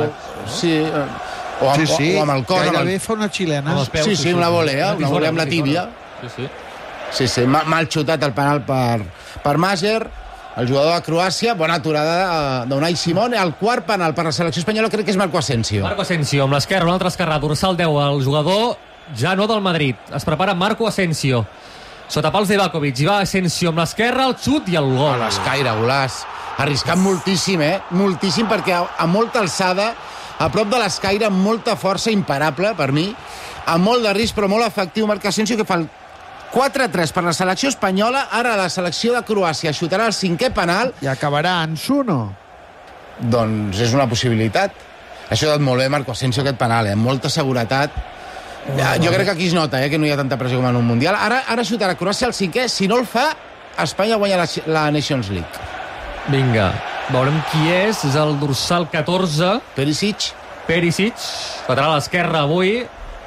[SPEAKER 2] O amb el cos.
[SPEAKER 8] Gairebé fa una xilena.
[SPEAKER 2] Sí, una volea amb la tíbia. Sí, mal xutat el penal per Maier, el jugador de Croàcia. Bona aturada d'Unai Simón. El quart penal per la selecció espanyola crec que és Marco Asensio.
[SPEAKER 5] Marco Asensio amb l'esquerra, un altre esquerrà, dorsal 10, el jugador ja no del Madrid. Es prepara Marco Asensio. Sota pals d'Ivakovic, i va Asensio amb l'esquerra, el xut i el gol.
[SPEAKER 2] A l'escaire, golaç. Arriscant moltíssim, moltíssim, perquè a molta alçada, a prop de l'escaire, amb molta força, imparable per mi, amb molt de risc però molt efectiu. Marco Asensio, que fa el 4-3 per la selecció espanyola. Ara la selecció de Croàcia xutarà el 5è penal.
[SPEAKER 8] I acabarà Ansu, no?
[SPEAKER 2] Doncs és una possibilitat. Això ha dat molt bé Marco Asensio, aquest penal, amb molta seguretat. Jo crec que aquí es nota que no hi ha tanta pressió com en un Mundial. Ara xutarà Croàcia el 5è. Si no el fa, Espanya guanya la Nations League.
[SPEAKER 5] Vinga, veurem qui és. És el dorsal 14. Perisic, lateral esquerra avui.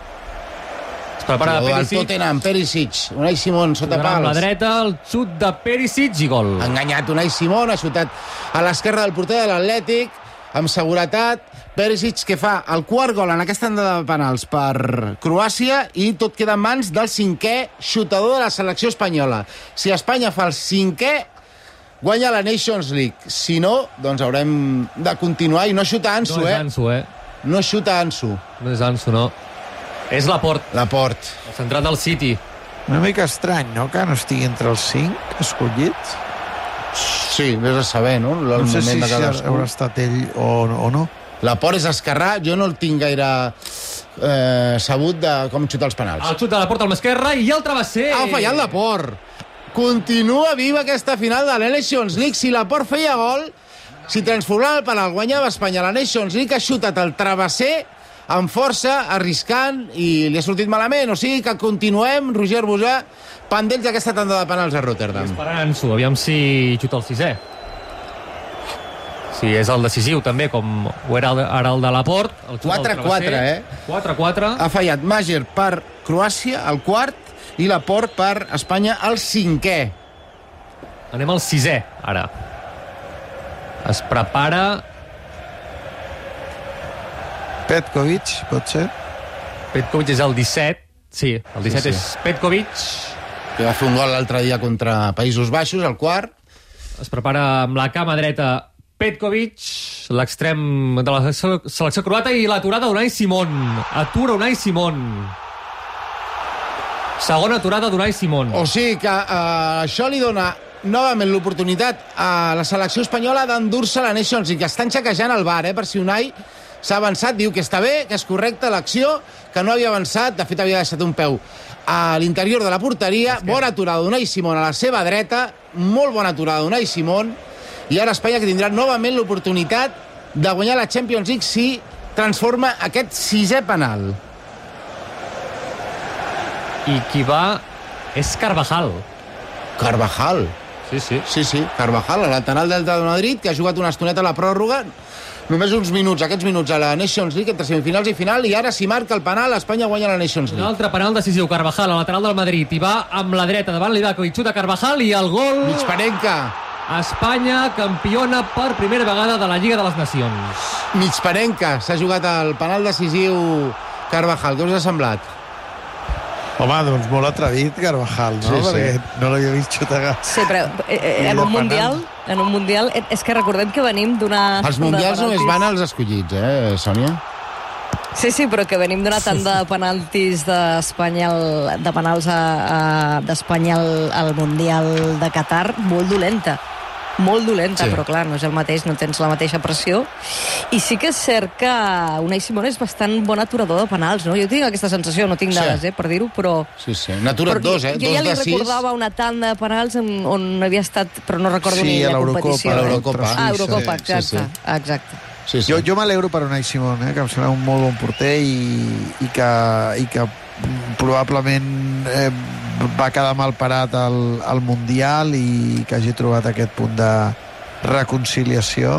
[SPEAKER 5] Es prepara de Perisic.
[SPEAKER 2] Tottenham, Perisic. Unai Simón sota pals.
[SPEAKER 5] A la dreta, el xut de Perisic i gol.
[SPEAKER 2] Ha enganyat Unai Simón, ha xutat a l'esquerra del porter de l'Atlètic, amb seguretat. Perisic, que fa el quart gol en aquesta tanda de penals per Croàcia, i tot queda en mans del 5è xutador de la selecció espanyola. Si Espanya fa el 5è, guanya la Nations League. Si no, doncs haurem de continuar i no xuta Ansu,
[SPEAKER 5] No és Ansu,
[SPEAKER 2] No xuta Ansu.
[SPEAKER 5] No és Ansu, no. És Laporte. El central del City.
[SPEAKER 8] Una mica estrany, no?, que no estigui entre els 5 escollits.
[SPEAKER 2] Sí, vés a saber, no?
[SPEAKER 8] No sé si haurà estat ell o no.
[SPEAKER 2] Laporte és esquerrà, jo no el tinc gaire sabut de com xutar els penals.
[SPEAKER 5] El xut de Laporte amb l'esquerra i el travesser.
[SPEAKER 2] Ha fallat Laporte. Continua viva aquesta final de la Nations League. Si Laporte feia gol, si transformava el penal, guanyava Espanya la Nations League. Ha xutat el travesser amb força, arriscant, i li ha sortit malament. O sigui que continuem, Roger Bojà, pendents d'aquesta tanda de penals a Rotterdam.
[SPEAKER 5] Esperant Ansu, aviam si xuta el 6è. Sí, és el decisiu també, com ho era ara el de Laporte.
[SPEAKER 2] 4-4,
[SPEAKER 5] 4-4.
[SPEAKER 2] Ha fallat Maier per Croàcia, el quart, i Laporte per Espanya, el 5è.
[SPEAKER 5] Anem al 6è, ara. Es prepara...
[SPEAKER 8] Petkovic, pot ser?
[SPEAKER 5] Petkovic és el 17. Sí, el 17 és Petkovic.
[SPEAKER 2] Que va fer un gol l'altre dia contra Països Baixos, el quart.
[SPEAKER 5] Es prepara amb la cama dreta Petkovic, l'extrem de la selecció croata, i l'aturada d'Unai Simón. Atura Unai Simón. Segona aturada d'Unai Simón.
[SPEAKER 2] O sigui que això li dona novament l'oportunitat a la selecció espanyola d'endur-se la Nations League, que estan xequejant el VAR, per si Unai s'ha avançat, diu que està bé, que és correcta l'acció, que no havia avançat, de fet havia deixat un peu a l'interior de la porteria. Bona aturada d'Unai Simón a la seva dreta, molt bona aturada d'Unai Simón, i ara Espanya, que tindrà novament l'oportunitat de guanyar la Champions League si transforma aquest 6è penal.
[SPEAKER 5] I qui va és Carvajal.
[SPEAKER 2] Carvajal. Sí, Carvajal, el lateral del Real Madrid, que ha jugat una estoneta a la pròrroga, només uns minuts, aquests minuts a la Nations League, entre semifinals i final, i ara si marca el penal, Espanya guanya la Nations League.
[SPEAKER 5] Un altre penal decisiu, Carvajal, al lateral del Madrid, i va amb la dreta davant l'Ivakovic, xuta Carvajal i el gol...
[SPEAKER 2] Migparenca.
[SPEAKER 5] Espanya, campiona per primera vegada de la Lliga de les Nacions.
[SPEAKER 2] Migparenca, s'ha jugat el penal decisiu Carvajal. Què us ha semblat?
[SPEAKER 8] Home, doncs molt atrevit, Carvajal, no?
[SPEAKER 2] Sí.
[SPEAKER 8] Perquè no l'havia vist xutar.
[SPEAKER 6] Sí, però en un Mundial, és que recordem que venim d'una...
[SPEAKER 2] Els Mundials només van als escollits, Sònia?
[SPEAKER 6] Sí, però que venim d'una tanda de penaltis d'Espanya al Mundial de Qatar molt dolenta, sí. Però clar, no és el mateix, no tens la mateixa pressió. I sí que és cert que Unai Simón és bastant bon aturador de penals, no? Jo tinc aquesta sensació, no tinc dades, per dir-ho, però...
[SPEAKER 2] Sí, n'ha aturat dos,
[SPEAKER 6] Jo ja li recordava una tanda de penals on havia estat, però no recordo ni la competició.
[SPEAKER 2] L'Eurocopa.
[SPEAKER 6] Eurocopa, exacte.
[SPEAKER 2] Sí.
[SPEAKER 8] Jo m'alegro per Unai Simón, que em sembla un molt bon porter i que probablement va quedar mal parat al Mundial i que hagi trobat aquest punt de reconciliació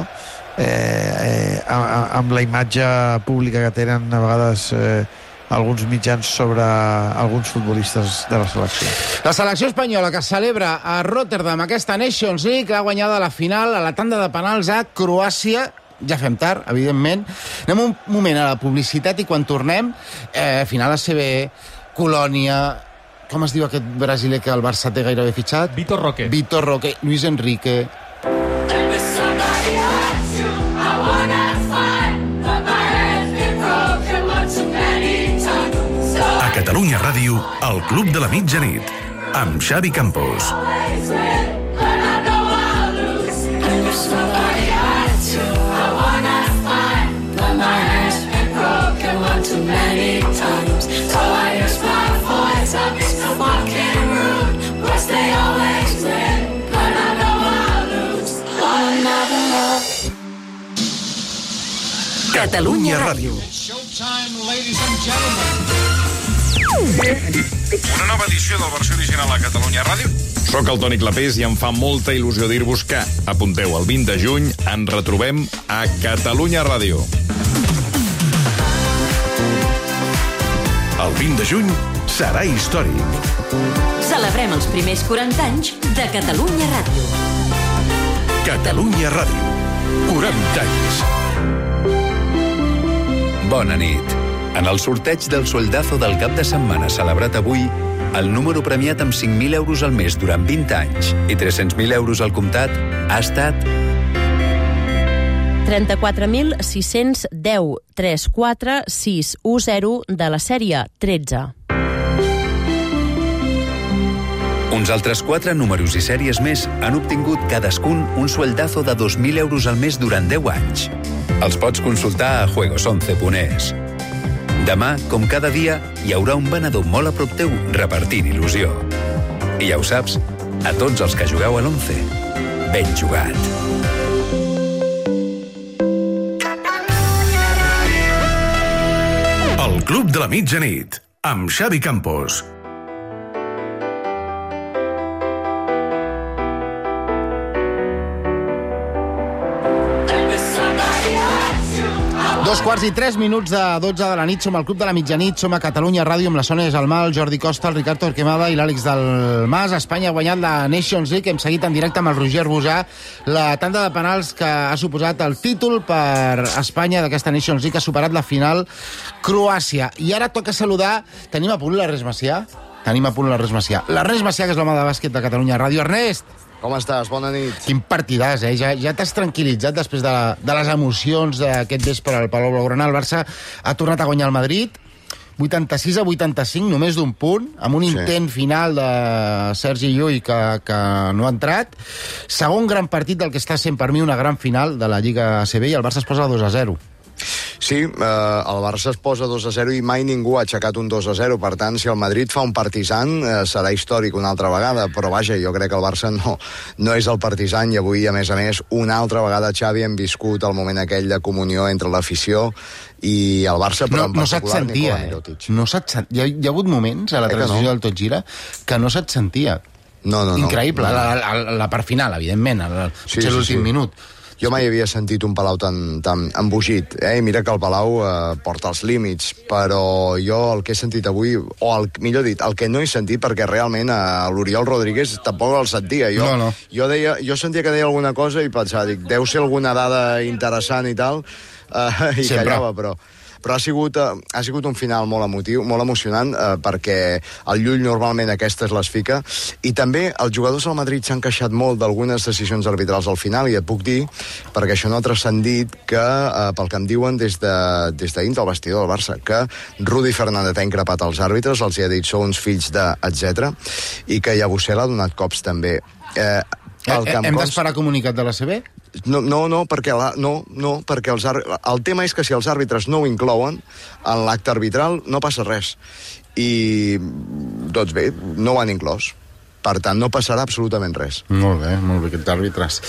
[SPEAKER 8] amb la imatge pública que tenen a vegades alguns mitjans sobre alguns futbolistes de la selecció.
[SPEAKER 2] La selecció espanyola que celebra a Rotterdam aquesta Nations League ha guanyat la final a la tanda de penals a Croàcia. Ja fem tard, evidentment. Anem un moment a la publicitat i quan tornem, final ACB, Colònia... Com es diu aquest brasiler que el Barça té gairebé fitxat?
[SPEAKER 5] Vitor Roque,
[SPEAKER 2] Luis Enrique...
[SPEAKER 3] A Catalunya Ràdio, el Club de la Mitjanit, amb Xavi Campos.
[SPEAKER 9] Catalunya Ràdio.
[SPEAKER 10] Una nova edició del versió original a Catalunya Ràdio. Soc el Toni Clapés i em fa molta il·lusió dir-vos que, apunteu, el 20 de juny ens retrobem a Catalunya Ràdio.
[SPEAKER 3] El 20 de juny serà històric.
[SPEAKER 9] Celebrem els primers 40 anys de Catalunya Ràdio.
[SPEAKER 3] Catalunya Ràdio. 40 anys.
[SPEAKER 11] Bona nit. En el sorteig del Sueldazo del cap de setmana celebrat avui, el número premiat amb 5.000 euros al mes durant 20 anys i 300.000 euros al comptat ha estat
[SPEAKER 12] 34.610 34610 de la sèrie 13.
[SPEAKER 11] Uns altres 4 números i sèries més han obtingut cadascun un sueldazo de 2.000 euros al mes durant 10 anys. Els pots consultar a juegos11.es. Demà, com cada dia, hi haurà un venedor molt a prop teu repartint il·lusió. I ja ho saps, a tots els que jugueu a l'11, ben jugat.
[SPEAKER 3] El Club de la Mitjanit, amb Xavi Campos.
[SPEAKER 2] Dos quarts i 3 minuts de 12 de la nit. Som al Club de la Mitjanit, som a Catalunya Ràdio amb la Sònia Desalmà, el Jordi Costa, el Ricard Torquemada i l'Àlex del Mas. Espanya ha guanyat la Nations League. Hem seguit en directe amb el Roger Bosà la tanda de penals que ha suposat el títol per Espanya d'aquesta Nations League, que ha superat la final Croàcia. I ara toca saludar... Tenim a punt l'Ernest Macià? L'Ernest Macià, que és l'home de bàsquet de Catalunya Ràdio. Ernest!
[SPEAKER 13] Com estàs? Bona nit.
[SPEAKER 2] Quin partidàs, Ja t'has tranquil·litzat després de les emocions d'aquest vespre al Palau Blaugrana. El Barça ha tornat a guanyar el Madrid, 86-85, només d'un punt, amb un intent final de Sergi Llull que no ha entrat. Segon gran partit del que està sent per mi una gran final de la Lliga ACB, i el Barça es posa 2-0.
[SPEAKER 13] Sí, el Barça es posa 2-0 i mai ningú ha aixecat un 2-0. Per tant, si el Madrid fa un partisan, serà històric una altra vegada. Però vaja, jo crec que el Barça no és el partisan, i avui, a més, una altra vegada, Xavi, hem viscut el moment aquell de comunió entre l'afició i el Barça, però en particular Nikola Mirotic.
[SPEAKER 2] Hi ha hagut moments a la transició del Tot Gira que no se't sentia.
[SPEAKER 13] No.
[SPEAKER 2] Increïble, la part final, evidentment, l'últim minut.
[SPEAKER 13] Jo mai havia sentit un Palau tan embogit, I mira que el Palau porta els límits, però jo el que he sentit avui, millor dit, el que no he sentit, perquè realment l'Oriol Rodríguez tampoc el sentia. Jo sentia que deia alguna cosa i pensava, deu ser alguna dada interessant i tal, i callava, però ha sigut un final molt emotiu, molt emocionant, perquè el Llull normalment aquestes les fica, i també els jugadors del Madrid s'han queixat molt d'algunes decisions arbitrals al final, i et puc dir, perquè això no ha transcendit, que pel que em diuen des de dins del vestidor del Barça, que Rudi Fernández ha increpat els àrbitres, els hi ha dit sou uns fills de, etc, i que Yabusel ha donat cops també.
[SPEAKER 2] Hem d'esperar comunicat de la CB?
[SPEAKER 13] No, perquè el tema és que si els àrbitres no ho inclouen en l'acte arbitral no passa res, i doncs bé, no ho han inclòs, per tant no passarà absolutament res.
[SPEAKER 2] Molt bé, aquests àrbitres.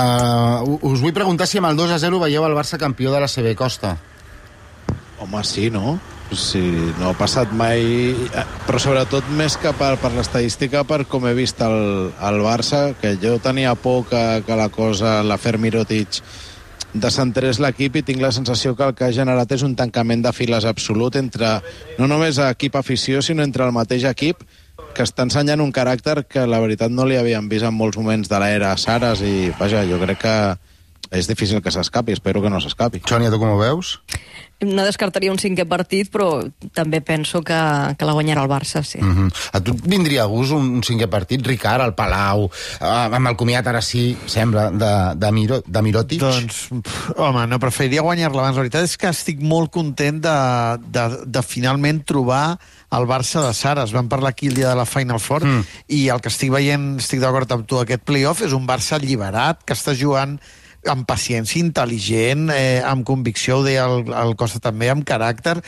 [SPEAKER 2] Us vull preguntar si amb el 2-0 veieu el Barça campió de la CB, Costa.
[SPEAKER 7] Home, sí, no? Sí, no ha passat mai, però sobretot més que per l'estadística, per com he vist el Barça, que jo tenia por que la cosa, l'afer Mirotic, descentrés l'equip, i tinc la sensació que el que ha generat és un tancament de files absolut entre, no només equip-afició, sinó entre el mateix equip, que està ensenyant un caràcter que la veritat no li havíem vist en molts moments de l'era Saras, i vaja, jo crec que és difícil que s'escapi, espero que no s'escapi.
[SPEAKER 2] Sònia, tu com ho veus?
[SPEAKER 6] No descartaria un 5è partit, però també penso que la guanyarà el Barça, sí.
[SPEAKER 2] A tu et vindria a gust un 5è partit, Ricard, al Palau, amb el comiat, ara sí, sembla, de Mirotic?
[SPEAKER 8] Doncs, home, no, preferiria guanyar-la abans. La veritat és que estic molt content de finalment trobar el Barça de Saras. Vam parlar aquí el dia de la Final Four, i el que estic veient, estic d'acord amb tu, aquest playoff és un Barça alliberat, que està jugant amb paciència, intel·ligent, amb convicció, ho deia el Costa també, amb caràcter.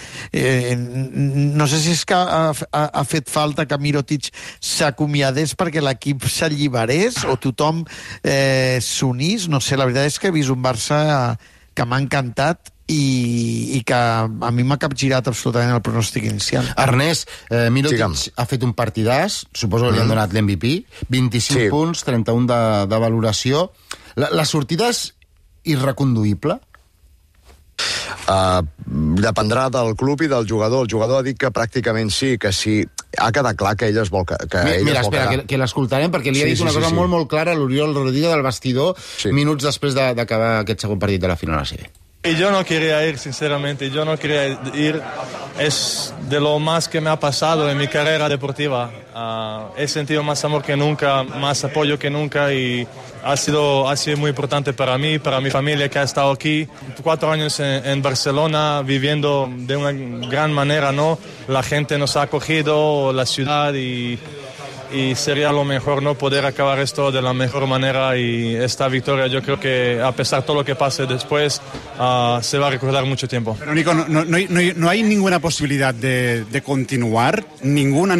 [SPEAKER 8] No sé si és que ha fet falta que Mirotic s'acomiadés perquè l'equip s'alliberés o tothom s'unís. No sé, la veritat és que he vist un Barça que m'ha encantat i que a mi m'ha capgirat absolutament el pronòstic inicial.
[SPEAKER 2] Ernest, Mirotic ha fet un partidàs, suposo que li han donat l'MVP, 25 punts, 31 de valoració. La sortida és irreconduïble?
[SPEAKER 13] Dependrà del club i del jugador. El jugador ha dit que pràcticament sí, que sí. Ha quedat clar que ell es vol quedar.
[SPEAKER 2] Mira, espera, que l'escoltarem, perquè li ha dit una cosa molt clara a l'Oriol Rodríguez del vestidor minuts després d'acabar aquest segon partit de la final a la CB.
[SPEAKER 14] Y yo no quería ir, sinceramente, yo no quería ir. Es de lo más que me ha pasado en mi carrera deportiva. He sentido más amor que nunca, más apoyo que nunca, y ha sido muy importante para mí, para mi familia que ha estado aquí. 4 años en Barcelona, viviendo de una gran manera, ¿no? La gente nos ha acogido, la ciudad, y sería lo mejor, ¿no?, poder acabar esto de la mejor manera, y esta victoria yo creo que a pesar de todo lo que pase después se va a recordar mucho tiempo.
[SPEAKER 15] Pero Nico, no hay ninguna posibilidad de continuar, ninguna.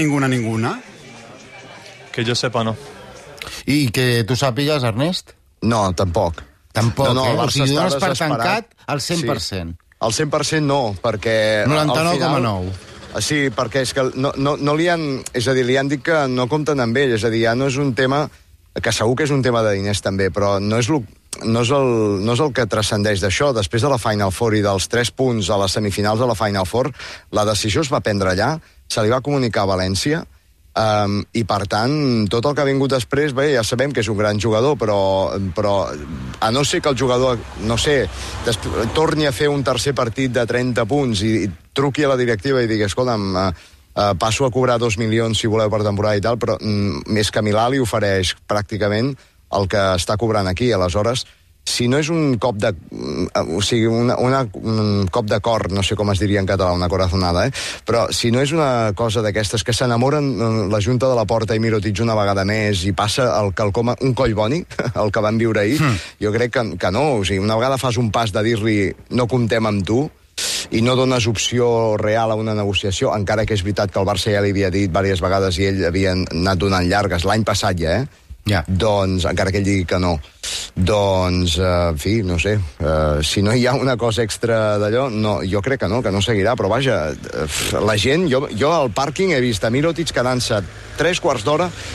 [SPEAKER 14] Que yo sepa, no.
[SPEAKER 2] I que tu sàpigues, Ernest?
[SPEAKER 13] No, tampoc.
[SPEAKER 2] Tampoc,
[SPEAKER 13] no,
[SPEAKER 2] O sigui, dones per
[SPEAKER 13] desesperat.
[SPEAKER 2] tancat al 100%.
[SPEAKER 13] Sí. Al 100% no, perquè...
[SPEAKER 2] 99,9.
[SPEAKER 13] Sí, perquè és que no li han... És a dir, li han dit que no compten amb ell, és a dir, ja no és un tema... Que segur que és un tema de diners també, però no és el que transcendeix d'això. Després de la Final Four i dels 3 punts a les semifinals de la Final Four, la decisió es va prendre allà, se li va comunicar a València, i per tant tot el que ha vingut després, bé, ja sabem que és un gran jugador, però a no ser que el jugador, no sé, torni a fer un tercer partit de 30 punts i truqui a la directiva i digui, escolta'm, passo a cobrar 2 milions si voleu per temporada i tal, però més que Milà li ofereix pràcticament el que està cobrant aquí. Aleshores, si no és un cop de... O sigui, un cop de cor, no sé com es diria en català, una corazonada, però si no és una cosa d'aquestes que s'enamoren la Junta de la Porta i Mirotic una vegada més i passa un coll boni, el que van viure ahir, jo crec que no. O sigui, una vegada fas un pas de dir-li no comptem amb tu i no dones opció real a una negociació, encara que és veritat que el Barça ja li havia dit diverses vegades i ell havia anat donant llargues, l'any passat ja, doncs, encara que ell digui que no, doncs, en fi, no sé, si no hi ha una cosa extra d'allò, no, jo crec que no seguirà, però vaja, la gent, jo al pàrquing he vist a Mirotic quedant-se 3 quarts d'hora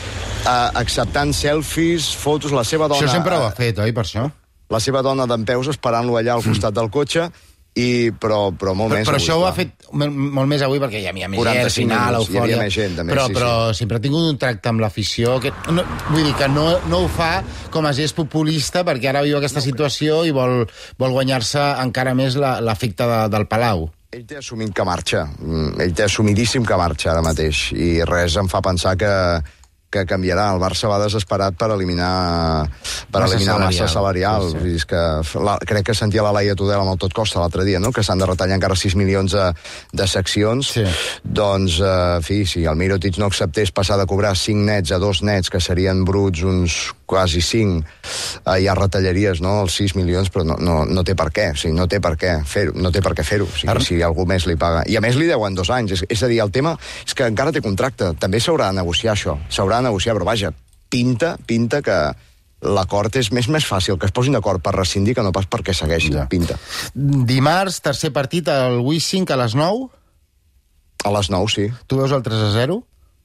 [SPEAKER 13] acceptant selfies, fotos, la seva dona...
[SPEAKER 2] Això sempre ho ha fet, oi, per això?
[SPEAKER 13] La seva dona dempeus esperant-lo allà al costat del cotxe, però molt més.
[SPEAKER 2] Però això ho ha fet molt més avui, perquè hi havia més gent, final, eufòria.
[SPEAKER 13] Hi havia més gent, també,
[SPEAKER 2] però sempre ha tingut un tracte amb l'afició. Vull dir que no ho fa com a gest populista, perquè ara viu aquesta situació i vol guanyar-se encara més l'efecte del Palau.
[SPEAKER 13] Ell té assumit que marxa. Ell té assumidíssim que marxa ara mateix. I res em fa pensar que canviarà. El Barça va desesperat per eliminar massa salarial. Sí. És que crec que sentia la Laia Tudela amb el Tot Costa l'altre dia, no? Que s'han de retallar encara 6 milions de seccions. Sí. Doncs, si el Mirotic no acceptés passar de cobrar 5 nets a 2 nets, que serien bruts uns quasi 5, ja retallaries, no?, els 6 milions, però no té per què. O sigui, no té per què fer-ho. O sigui, si algú més li paga. I a més li deuen 2 anys. És a dir, el tema és que encara té contracte. També s'haurà de negociar això. S'haurà de negociar, però vaja, pinta que l'acord és més fàcil, que es posin d'acord per rescindir que no pas perquè segueixin. Ja. Pinta.
[SPEAKER 2] Dimarts, tercer partit, al Wiesing, a les 9?
[SPEAKER 13] A les 9, sí.
[SPEAKER 2] Tu veus el 3-0?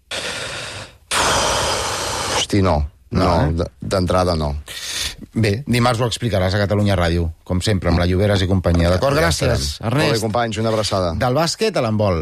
[SPEAKER 13] Hosti, no. D'entrada no.
[SPEAKER 2] Bé, dimarts ho explicaràs a Catalunya Ràdio, com sempre, amb la Lloberes i companyia. D'acord? Gràcies, Ernest.
[SPEAKER 13] Molt bé, companys, una abraçada.
[SPEAKER 2] Del bàsquet a l'handbol.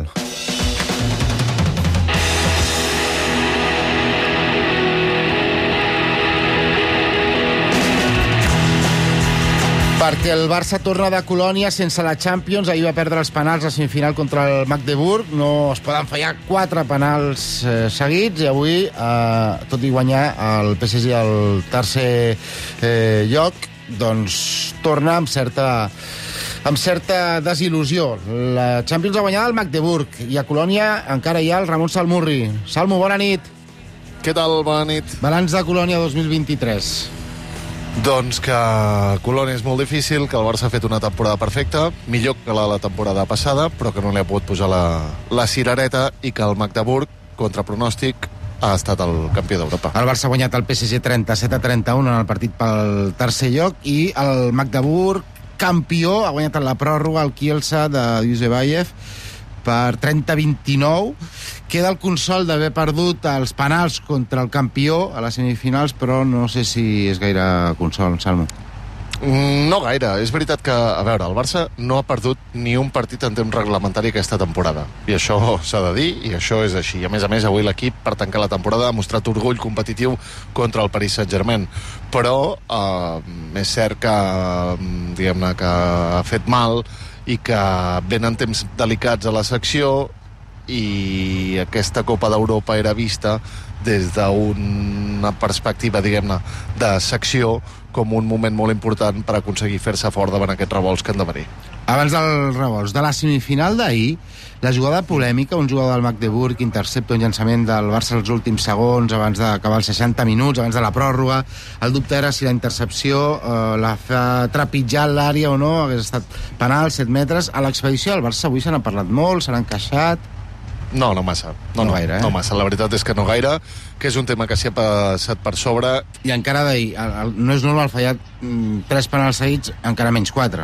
[SPEAKER 2] Perquè el Barça torna de Colònia sense la Champions. Ahir va perdre els penals a semifinal contra el Magdeburg. No es poden fallar 4 penals seguits. I avui, tot i guanyar el PSG al tercer lloc, doncs torna amb certa desil·lusió. La Champions ha guanyat el Magdeburg i a Colònia encara hi ha el Ramon Salmurri. Salmo, bona nit.
[SPEAKER 16] Què tal? Bona nit.
[SPEAKER 2] Balanç de Colònia 2023.
[SPEAKER 16] Doncs que Colònia és molt difícil, que el Barça ha fet una temporada perfecta, millor que la temporada passada, però que no li ha pogut posar la cirereta, i que el Magdeburg, contra pronòstic, ha estat el campió d'Europa.
[SPEAKER 2] El Barça ha guanyat el PSG 37-31 en el partit pel tercer lloc, i el Magdeburg, campió, ha guanyat en la pròrroga el Kielce de Yusebayev per 30-29. Queda el consol d'haver perdut els penals contra el campió a les semifinals, però no sé si és gaire consol, Salmo.
[SPEAKER 16] No gaire. És veritat que, a veure, el Barça no ha perdut ni un partit en temps reglamentari aquesta temporada. I això s'ha de dir, i això és així. A més, avui l'equip, per tancar la temporada, ha mostrat orgull competitiu contra el Paris Saint-Germain. Però és cert que, diguem-ne, que ha fet mal i que venen temps delicats a la secció, i aquesta Copa d'Europa era vista des d'una perspectiva, diguem-ne, de secció, com un moment molt important per aconseguir fer-se fort davant aquests revolts que han de venir.
[SPEAKER 2] Abans dels revolts, de la semifinal d'ahir, la jugada polèmica, un jugador del Magdeburg intercepta un llançament del Barça als últims segons, abans d'acabar els 60 minuts, abans de la pròrroga. El dubte era si la intercepció la fa trepitjar l'àrea o no, hagués estat penal, 7 metres. A l'expedició del Barça avui se n'ha parlat molt, se n'ha encaixat...
[SPEAKER 16] No massa. No gaire, no massa. La veritat és que no gaire, que és un tema que s'hi ha passat per sobre.
[SPEAKER 2] I encara d'ahir, no és normal fallar 3 penals seguits, encara menys 4.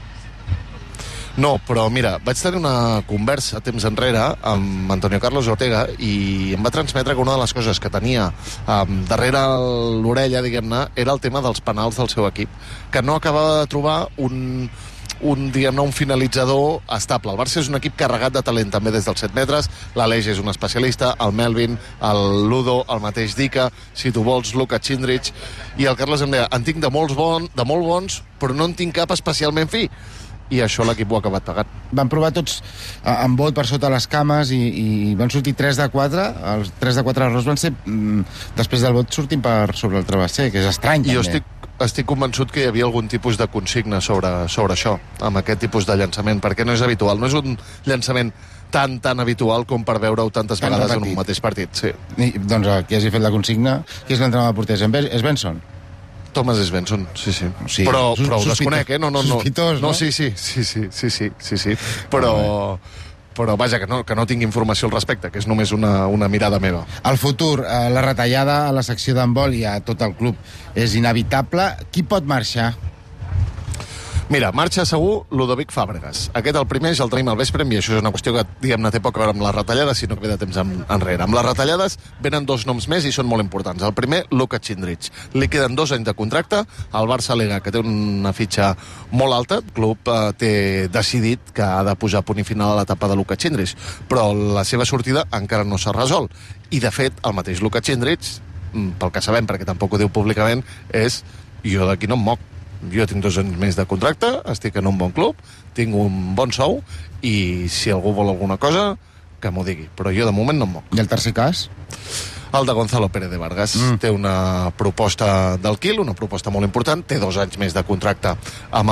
[SPEAKER 16] No, però mira, vaig tenir una conversa temps enrere amb Antonio Carlos Ortega i em va transmetre que una de les coses que tenia darrere l'orella, diguem-ne, era el tema dels penals del seu equip, que no acabava de trobar un finalitzador estable. El Barça és un equip carregat de talent també des dels 7 metres. L'Aleix és un especialista, el Melvin, el Ludo, el mateix Dica, si tu vols, Luka Chindrich, i el Carles em deia, en tinc de molt bons, però no en tinc cap especialment fi. I això l'equip ho ha acabat pagant.
[SPEAKER 2] Van provar tots amb vot per sota les cames i van sortir 3 de 4. Els 3 de 4 errors van ser, després del vot, sortint per sobre el travesser, que és estrany.
[SPEAKER 16] I jo estic convençut que hi havia algun tipus de consigna sobre això, amb aquest tipus de llançament, perquè no és habitual, no és un llançament tan habitual com per veure-ho tantes vegades en un mateix partit. Sí.
[SPEAKER 2] Doncs qui hagi fet la consigna, qui és l'entrenador de porters? És Benson?
[SPEAKER 16] Thomas Svensson, sí. Però ho desconec, No.
[SPEAKER 2] Sospitós, no?
[SPEAKER 16] No, sí. Però vaja, que no tinc informació al respecte, que és només una mirada meva.
[SPEAKER 2] El futur, la retallada a la secció d'handbol i a tot el club és inevitable. Qui pot marxar?
[SPEAKER 16] Mira, marxa segur Ludovic Fàbregas. Aquest, el primer, ja el tenim al vespre, i això és una qüestió que, diguem-ne, té poc a veure amb les retallades, sinó que ve de temps enrere. Amb les retallades venen 2 noms més i són molt importants. El primer, Luka Cindrić. Li queden 2 anys de contracte. El Barça alega que té una fitxa molt alta. El club té decidit que ha de posar punt i final a l'etapa de Luka Cindrić, però la seva sortida encara no s'ha resolt. I, de fet, el mateix Luka Cindrić, pel que sabem, perquè tampoc ho diu públicament, és jo d'aquí no em moc. Jo tinc 2 anys més de contracte, estic en un bon club, tinc un bon sou, i si algú vol alguna cosa, que m'ho digui. Però jo de moment no em moc.
[SPEAKER 2] I el tercer cas?
[SPEAKER 16] El de Gonzalo Pérez de Vargas. Té una proposta del Kiel, una proposta molt important, té 2 anys més de contracte amb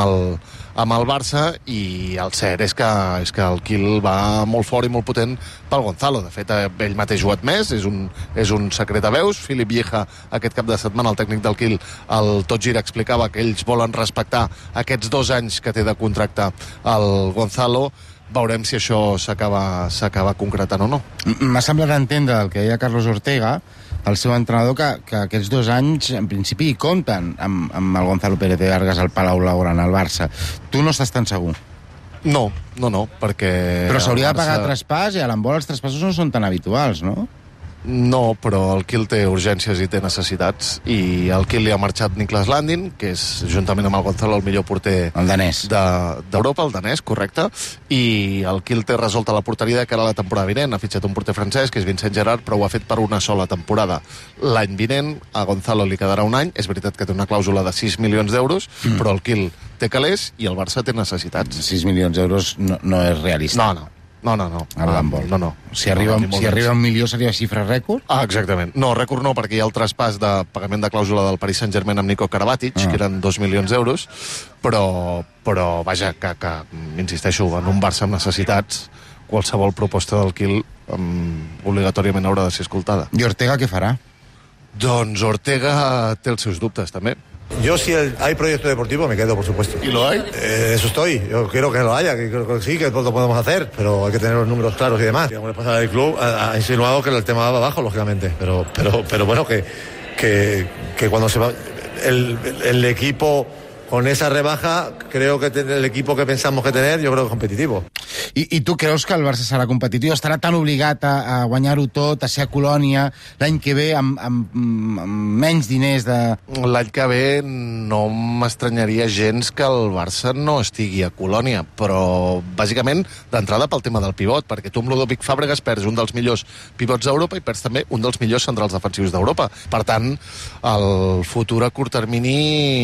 [SPEAKER 16] el Barça, i el cert és que el Kiel va molt fort i molt potent pel Gonzalo. De fet, ell mateix ho ha admès, és un secret a veus. Philip Vieja, aquest cap de setmana, el tècnic del Kiel, el Tot Gira, explicava que ells volen respectar aquests 2 anys que té de contracte el Gonzalo. Veurem si això s'acaba concretant o no.
[SPEAKER 2] M'ha semblat entendre el que deia Carlos Ortega, el seu entrenador, que aquests 2 anys, en principi, hi compten amb el Gonzalo Pérez de Vargas al Palau Blaugrana, al Barça. Tu no estàs tan segur?
[SPEAKER 16] No, perquè...
[SPEAKER 2] Però s'hauria de pagar traspàs, i a l'handbol els traspassos no són tan habituals, no?
[SPEAKER 16] No, però el Kiel té urgències i té necessitats, i al Kiel li ha marxat Niklas Landin, que és, juntament amb el Gonzalo, el millor porter d'Europa, el danès, correcte, i el Kiel té resolta la porteria de cara a la temporada vinent. Ha fitxat un porter francès, que és Vincent Gerard, però ho ha fet per una sola temporada. L'any vinent a Gonzalo li quedarà un any. És veritat que té una clàusula de 6 milions d'euros, però el Kiel té calés i el Barça té necessitats.
[SPEAKER 2] 6 milions d'euros no és realista.
[SPEAKER 16] No.
[SPEAKER 2] A l'handbol.
[SPEAKER 16] No.
[SPEAKER 2] Si arriba un milió seria xifra rècord?
[SPEAKER 16] Exactament. No, rècord no, perquè hi ha el traspàs de pagament de clàusula del Paris Saint-Germain amb Nico Karabatic, que eren 2 milions d'euros, però vaja, que insisteixo, en un Barça amb necessitats, qualsevol proposta del Kiel obligatòriament haurà de ser escoltada.
[SPEAKER 2] I Ortega què farà?
[SPEAKER 16] Doncs Ortega té els seus dubtes, també.
[SPEAKER 17] Yo, si hay proyecto deportivo, me quedo, por supuesto.
[SPEAKER 16] ¿Y lo hay?
[SPEAKER 17] Eso estoy. Yo quiero que lo haya, que creo que sí, que lo podemos hacer, pero hay que tener los números claros y demás. El pasado del club ha insinuado que el tema va abajo, lógicamente, pero bueno, que cuando se va el equipo con esa rebaja, creo que el equipo que pensamos que tener, yo creo que es competitivo.
[SPEAKER 2] I tu creus que el Barça serà competitiu? Estarà tan obligat a guanyar-ho tot, a ser a Colònia, l'any que ve amb menys diners de...
[SPEAKER 16] L'any que ve no m'estranyaria gens que el Barça no estigui a Colònia, però bàsicament d'entrada pel tema del pivot, perquè tu amb Ludovic Fàbregas perds un dels millors pivots d'Europa i perds també un dels millors centrals defensius d'Europa. Per tant, el futur a curt termini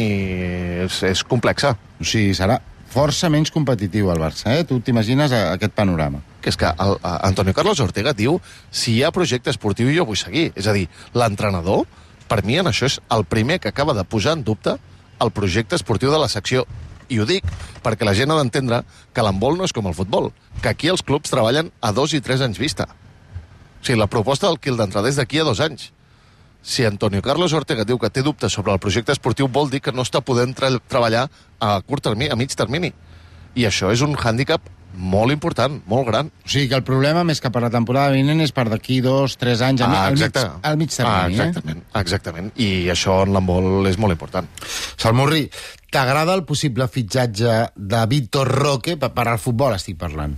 [SPEAKER 16] és complexa.
[SPEAKER 2] O sigui, serà força menys competitiu el Barça, eh? Tu t'imagines aquest panorama?
[SPEAKER 16] Que és que Antonio Carlos Ortega diu si hi ha projecte esportiu jo vull seguir. És a dir, l'entrenador, per mi en això és el primer que acaba de posar en dubte el projecte esportiu de la secció. I ho dic perquè la gent ha d'entendre que l'handbol no és com el futbol, que aquí els clubs treballen a 2 i 3 anys vista. O sigui, la proposta del Kiel d'entrada és d'aquí a 2 anys. Si Antonio Carlos Ortega diu que té dubtes sobre el projecte esportiu, vol dir que no està podent treballar a curt termini, a mig termini. I això és un hàndicap molt important, molt gran.
[SPEAKER 2] O sigui que el problema, més que per la temporada vinent, és per d'aquí 2-3 anys al mig termini.
[SPEAKER 16] Exactament. I això en l'handbol és molt important.
[SPEAKER 2] Salmurri, t'agrada el possible fitxatge de Víctor Roque per al futbol, estic parlant?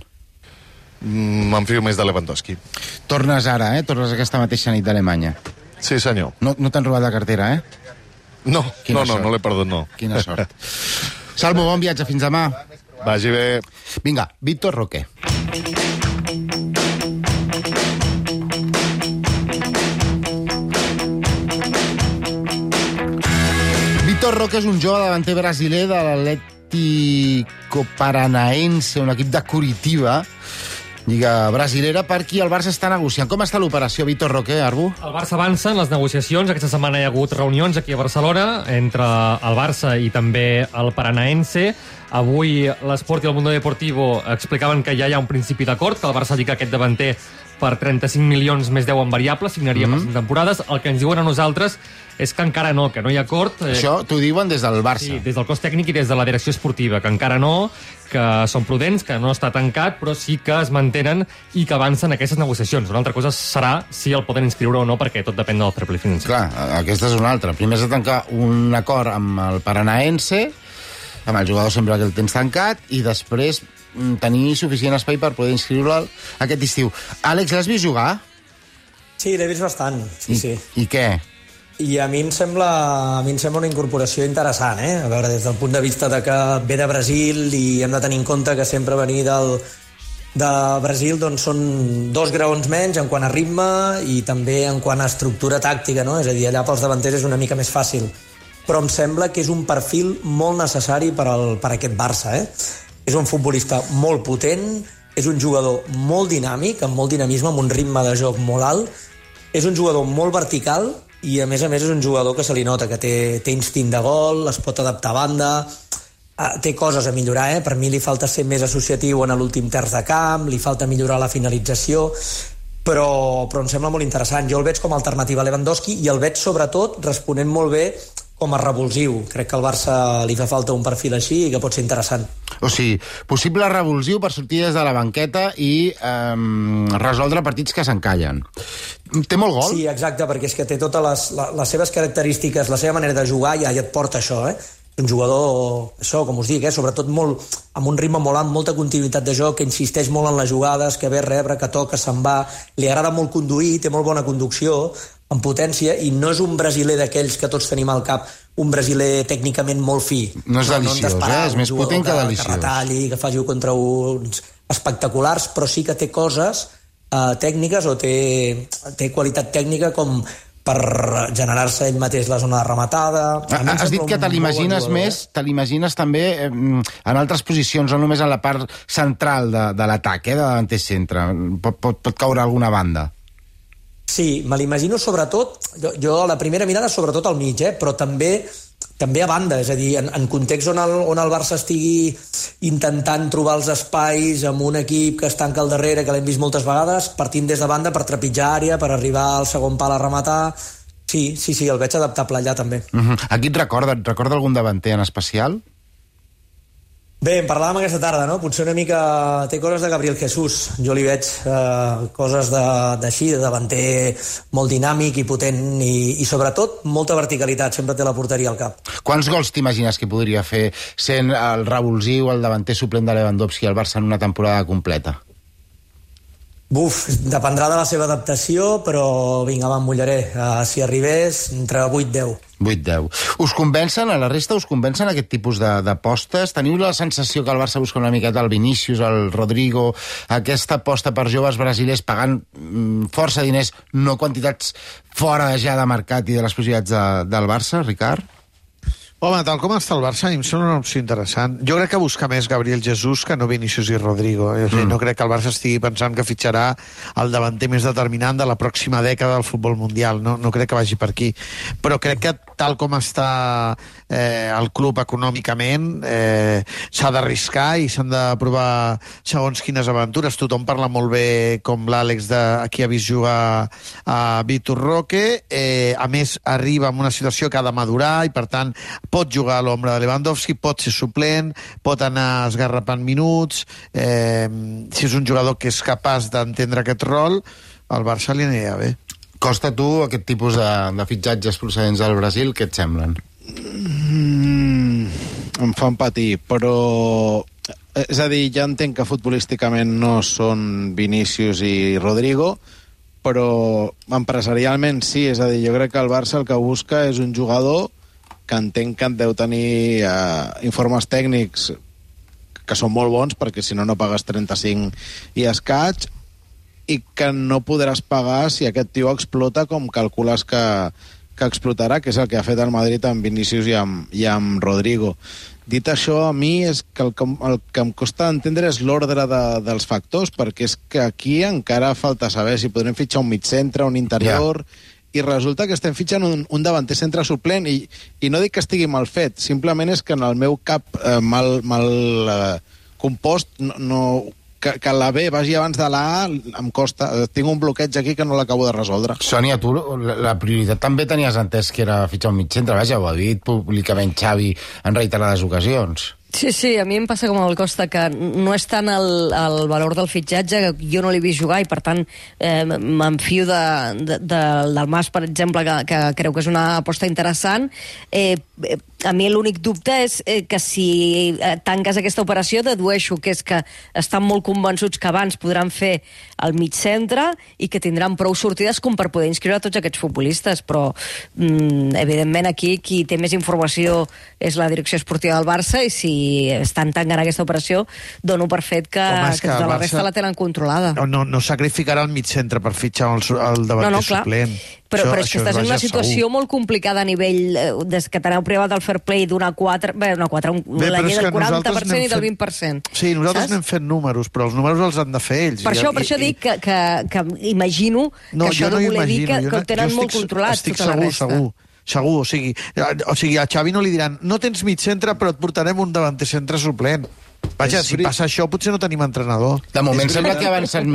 [SPEAKER 16] Me'n fio més de Lewandowski.
[SPEAKER 2] Tornes ara, Tornes aquesta mateixa nit d'Alemanya.
[SPEAKER 16] Sí, senyor.
[SPEAKER 2] No t'han robat la cartera,
[SPEAKER 16] No l'he perdut, no.
[SPEAKER 2] Quina sort. Salmo, bon viatge, fins demà.
[SPEAKER 16] Vagi bé.
[SPEAKER 2] Vinga, Víctor Roque. Víctor Roque és un jove davanter brasiler de l'Atlético Paranaense, un equip de Curitiba, lliga brasilera, per qui el Barça està negociant. Com està l'operació, Víctor Roque, Arbu?
[SPEAKER 5] El Barça avança en les negociacions. Aquesta setmana hi ha hagut reunions aquí a Barcelona entre el Barça i també el Paranaense. Avui l'Esport i el Mundo Deportivo explicaven que ja hi ha un principi d'acord, que el Barça lliga aquest davanter per 35 milions més 10 en variable, signaria per 5 temporades. El que ens diuen a nosaltres és que encara no, que no hi ha acord.
[SPEAKER 2] Això t'ho diuen des del Barça.
[SPEAKER 5] Sí, des del cos tècnic i des de la direcció esportiva, que encara no, que són prudents, que no està tancat, però sí que es mantenen i que avancen aquestes negociacions. Una altra cosa serà si el poden inscriure o no, perquè tot depèn del fair play financer.
[SPEAKER 2] Clar, aquesta és una altra. Primer has de tancar un acord amb el Paranaense amb el jugador sempre que el tens tancat, i després tenir suficient espai per poder inscriure'l aquest estiu. Àlex, l'has vist jugar?
[SPEAKER 4] Sí, l'he vist bastant, sí.
[SPEAKER 2] I què?
[SPEAKER 4] I a mi em sembla una incorporació interessant, A veure, des del punt de vista de que ve de Brasil i hem de tenir en compte que sempre venir de Brasil doncs són 2 graons menys en quant a ritme i també en quant a estructura tàctica, no? És a dir, allà pels davanters és una mica més fàcil. Però em sembla que és un perfil molt necessari per aquest Barça, És un futbolista molt potent, és un jugador molt dinàmic, amb molt dinamisme, amb un ritme de joc molt alt, és un jugador molt vertical i a més és un jugador que se li nota que té instint de gol, es pot adaptar a banda, té coses a millorar, Per mi li falta ser més associatiu en l'últim terç de camp, li falta millorar la finalització, però em sembla molt interessant. Jo el veig com a alternativa a Lewandowski i el veig sobretot responent molt bé com a revulsiu. Crec que al Barça li fa falta un perfil així i que pot ser interessant.
[SPEAKER 2] O sigui, possible revulsiu per sortir des de la banqueta i resoldre partits que s'encallen. Té molt gol?
[SPEAKER 4] Sí, exacte, perquè és que té totes les seves característiques, la seva manera de jugar ja et porta això, Un jugador, això, com us dic, sobretot molt, amb un ritme molt alt, molta continuïtat de joc, que insisteix molt en les jugades, que ve a rebre, que toca, se'n va, li agrada molt conduir, té molt bona conducció, amb potència, i no és un brasiler d'aquells que tots tenim al cap, un brasiler tècnicament molt fi.
[SPEAKER 2] No és deliciós, és més potent que deliciós.
[SPEAKER 4] Que retalli, que faci contra uns espectaculars, però sí que té coses tècniques o té qualitat tècnica com per generar-se ell mateix la zona de rematada.
[SPEAKER 2] Has dit que te l'imagines també en altres posicions, no només en la part central de l'atac, de davanter centre. Pot caure a alguna banda.
[SPEAKER 4] Sí, me l'imagino sobretot, jo a la primera mirada sobretot al mig, però també a banda, és a dir, en context on el Barça estigui intentant trobar els espais amb un equip que es tanca al darrere, que l'hem vist moltes vegades, partint des de banda per trepitjar àrea, per arribar al segon pal a rematar. Sí, el veig adaptable allà també.
[SPEAKER 2] A qui et recorda algun davanter en especial?
[SPEAKER 4] Bé, en parlàvem aquesta tarda, no? Potser una mica té coses de Gabriel Jesús. Jo li veig coses d'així, de davanter molt dinàmic i potent i sobretot molta verticalitat, sempre té la porteria al cap.
[SPEAKER 2] Quants gols t'imagines que podria fer sent el revulsiu, el davanter suplent de Lewandowski al Barça en una temporada completa?
[SPEAKER 4] Dependrà de la seva adaptació, però vinga, em mullaré. Si arribés, entre 8-10.
[SPEAKER 2] 8-10. Us convencen, a la resta us convencen aquest tipus d'apostes? Teniu la sensació que el Barça busca una miqueta el Vinícius, el Rodrigo, aquesta aposta per joves brasilers pagant força diners, no quantitats fora ja de mercat i de les possibilitats del Barça, Ricard?
[SPEAKER 8] Home, tal com està el Barça, a mi em sembla una opció interessant. Jo crec que busca més Gabriel Jesús que no Vinícius i Rodrigo. No crec que el Barça estigui pensant que fitxarà el davanter més determinant de la pròxima dècada del futbol mundial. No crec que vagi per aquí. Però crec que tal com està el club econòmicament, s'ha d'arriscar i s'han de provar segons quines aventures. Tothom parla molt bé, com l'Àlex, de qui ha vist jugar a Vitor Roque. A més, arriba en una situació que ha de madurar i, per tant, pot jugar a l'ombra de Lewandowski, pot ser suplent, pot anar esgarrapant minuts. Si és un jugador que és capaç d'entendre aquest rol, al Barça li anirà bé.
[SPEAKER 2] Costa tu aquest tipus de fitxatges procedents del Brasil? Què et semblen?
[SPEAKER 7] Em fan patir, però... És a dir, ja entenc que futbolísticament no són Vinícius i Rodrigo, però empresarialment sí. És a dir, jo crec que el Barça el que busca és un jugador que entenc que deu tenir informes tècnics que són molt bons, perquè si no, no pagues 35 i escaig, i que no podràs pagar si aquest tio explota com calcules que explotarà, que és el que ha fet el Madrid amb Vinícius i amb Rodrigo. Dit això, a mi és que el que em costa entendre és l'ordre dels factors, perquè és que aquí encara falta saber si podrem fitxar un migcentre, un interior... I resulta que estem fitxant un davanter centre suplent i no dic que estigui mal fet, simplement és que en el meu cap mal compost que la B vagi abans de la A em costa, tinc un bloqueig aquí que no l'acabo de resoldre.
[SPEAKER 2] Sònia, tu la prioritat també tenies entès que era fitxar un migcentre, vaja, ho ha dit públicament Xavi en reiterades ocasions.
[SPEAKER 6] Sí, a mi em passa com el Costa, que no és tant el valor del fitxatge, que jo no l'he vist jugar i per tant m'enfio del Mas, per exemple, que creu que és una aposta interessant. A mi l'únic dubte és que si tanques aquesta operació dedueixo que és que estan molt convençuts que abans podran fer el mig centre i que tindran prou sortides com per poder inscriure tots aquests futbolistes, però evidentment aquí qui té més informació és la direcció esportiva del Barça, i si estan tancant aquesta operació dono per fet que tota la resta la tenen controlada.
[SPEAKER 8] No sacrificarà el mig centre per fitxar el davanter suplent.
[SPEAKER 6] Però és que estàs en una situació molt complicada a nivell des que t'aneu privat del fair play d'una 4, la llei del 40% i del 20%.
[SPEAKER 8] Sí, nosaltres n'hem fet números, però els números els han de fer ells.
[SPEAKER 6] Per això dic que imagino que això no voler dir que ho tenen molt controlat tota la resta.
[SPEAKER 8] Segur, o sigui, a Xavi no li diran no tens mig centre però et portarem un davanter centre suplent. Vaja, si passa això potser no tenim entrenador.
[SPEAKER 2] De moment sembla que avancen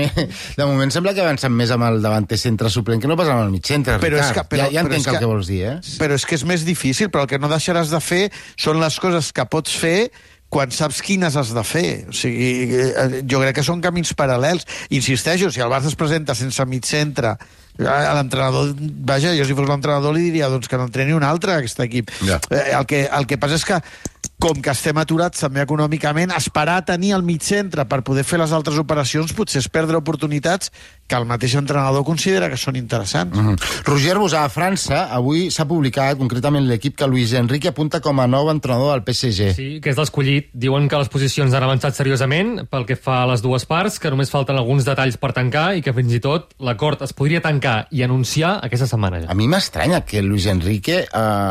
[SPEAKER 2] més amb el davanter centre suplent que no pas amb el mig centre, Ricard. Ja entenc el que vols dir,
[SPEAKER 8] Però és que és més difícil, però el que no deixaràs de fer són les coses que pots fer quan saps quines has de fer. O sigui, jo crec que són camins paral·lels. Insisteixo, si el Barça es presenta sense mig centre, l'entrenador, vaja, jo si fos l'entrenador li diria doncs que n'entreni un altre aquest equip. El que passa és que com que estem aturats també econòmicament, esperar a tenir el mig centre per poder fer les altres operacions potser és perdre oportunitats que el mateix entrenador considera que són interessants.
[SPEAKER 2] Roger Bosà, a França, avui s'ha publicat concretament l'equip que Luis Enrique apunta com a nou entrenador del PSG.
[SPEAKER 5] Sí, que és l'escollit. Diuen que les posicions han avançat seriosament pel que fa a les dues parts, que només falten alguns detalls per tancar i que fins i tot l'acord es podria tancar i anunciar aquesta setmana.
[SPEAKER 2] A mi m'estranya que Luis Enrique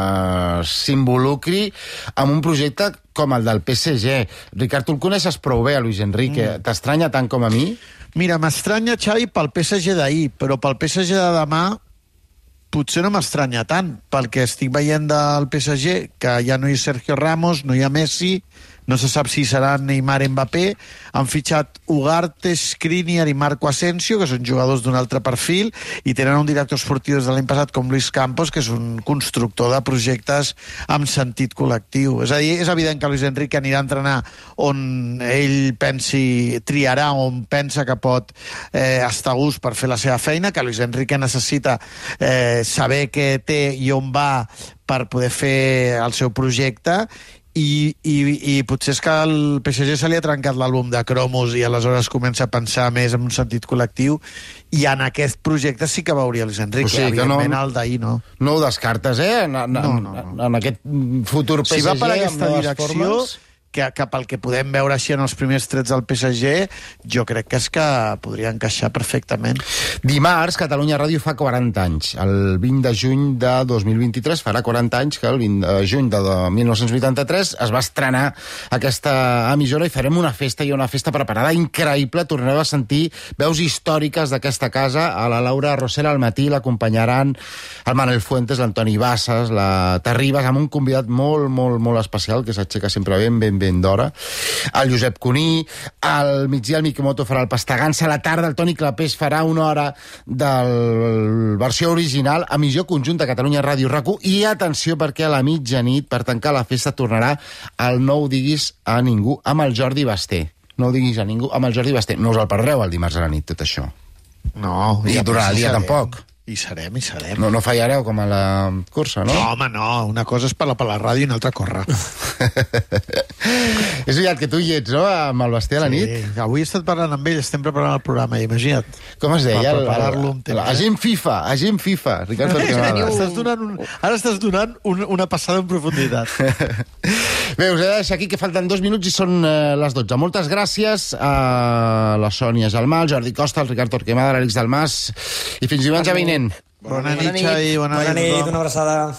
[SPEAKER 2] s'involucri en un projecte com el del PSG. Ricard, tu el coneixes prou bé, a Luis Enrique. T'estranya tant com a mi?
[SPEAKER 8] Mira, m'estranya, Xavi, pel PSG d'ahir, però pel PSG de demà potser no m'estranya tant, perquè estic veient del PSG que ja no hi ha Sergio Ramos, no hi ha Messi, no se sap si serà Neymar Mbappé, han fitxat Ugarte, Skriniar i Marco Asensio, que són jugadors d'un altre perfil, i tenen un director esportiu des de l'any passat com Luis Campos, que és un constructor de projectes amb sentit col·lectiu. És a dir, és evident que Luis Enrique anirà a entrenar on ell triarà on pensa que pot estar a gust per fer la seva feina, que Luis Enrique necessita saber què té i on va per poder fer el seu projecte, i potser és que al PSG se li ha trencat l'àlbum de cromos i aleshores comença a pensar més en un sentit col·lectiu, i en aquest projecte sí que veuria Luis Enrique. O sigui, evidentment el d'ahir no.
[SPEAKER 2] No ho descartes, en aquest futur PSG.
[SPEAKER 8] Si va per aquesta direcció, que pel que podem veure així en els primers trets del PSG, jo crec que és que podria encaixar perfectament.
[SPEAKER 2] Dimarts, Catalunya Ràdio fa 40 anys. El 20 de juny de 2023 farà 40 anys que el 20 de juny de 1983 es va estrenar aquesta emissora i farem una festa preparada increïble. Tornareu a sentir veus històriques d'aquesta casa. A la Laura Rosell al matí l'acompanyaran el Manel Fuentes, l'Antoni Bassas, la Terribas, amb un convidat molt, molt, molt especial que s'aixeca sempre ben d'hora, el Josep Cuní, al migdia el Mikimoto farà el Pastagansa, a la tarda el Toni Clapés farà una hora de versió original, emissió conjunta Catalunya Ràdio RAC1, i atenció perquè a la mitjanit, per tancar la festa, tornarà el No ho diguis a ningú amb el Jordi Basté. No ho diguis a ningú amb el Jordi Basté. No us el perdreu el dimarts a la nit, tot això.
[SPEAKER 8] No.
[SPEAKER 2] I durant el dia tampoc.
[SPEAKER 8] Hi serem.
[SPEAKER 2] No fallareu com a la cursa, no?
[SPEAKER 8] No, home, no. Una cosa és parlar per la ràdio i una altra córrer.
[SPEAKER 2] És veritat que tu hi ets, no?, amb el Basté a la nit?
[SPEAKER 8] Sí, avui he estat parlant amb ell, estem preparant el programa, imagina't.
[SPEAKER 2] Com es deia?
[SPEAKER 8] Per preparar-lo un temps.
[SPEAKER 2] Agent FIFA, Ricard Torquemada.
[SPEAKER 8] Ara estàs donant una passada en profunditat.
[SPEAKER 2] Bé, us he de deixar aquí que falten 2 minuts i són les 12. Moltes gràcies a la Sònia Gelmà, al Jordi Costa, al Ricard Torquemada, a l'Àlex Dalmas, i fins diumenge vinent.
[SPEAKER 8] Bona nit, Xavi.
[SPEAKER 4] Bona nit, una abraçada.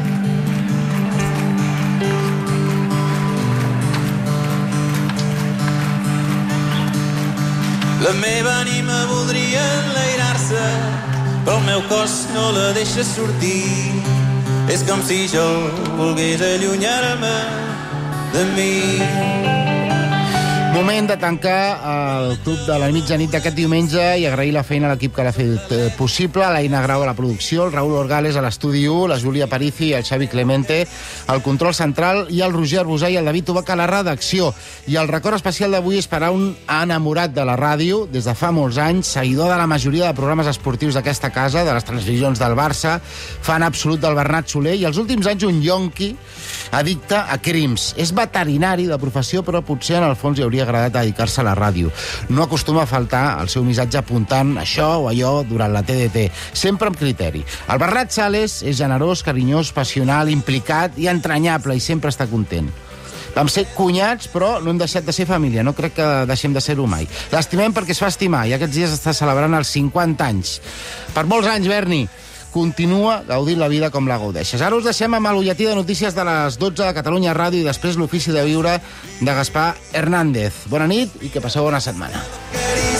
[SPEAKER 1] La meva ànima voldria enlairar-se, però el meu cos no la deixa sortir. És com si jo volgués allunyar-me de mi.
[SPEAKER 2] Moment de tancar el Club de la mitjanit d'aquest diumenge i agrair la feina a l'equip que l'ha fet possible, l'Aina Grau a la producció, el Raül Orgales a l'estudi 1, la Júlia Parici i el Xavi Clemente al control central i el Roger Arbusà i el David Tobac a la redacció. I el record especial d'avui és per a un enamorat de la ràdio des de fa molts anys, seguidor de la majoria de programes esportius d'aquesta casa, de les transmissions del Barça, fan absolut del Bernat Soler i els últims anys un yonqui addicte a crims. És veterinari de professió, però potser en el fons hi hauria agradat dedicar-se a la ràdio. No acostuma a faltar el seu missatge apuntant això o allò durant la TDT, sempre amb criteri. El Bernat Sales és generós, carinyós, passional, implicat i entranyable i sempre està content. Vam ser cunyats, però no hem deixat de ser família. No crec que deixem de ser-ho mai. L'estimem perquè es fa estimar i aquests dies està celebrant els 50 anys. Per molts anys, Berni. Continua gaudint la vida com la gaudeixes. Ara us deixem amb el butlletí de notícies de les 12 de Catalunya Ràdio i després l'ofici de viure de Gaspar Hernández. Bona nit i que passeu bona setmana.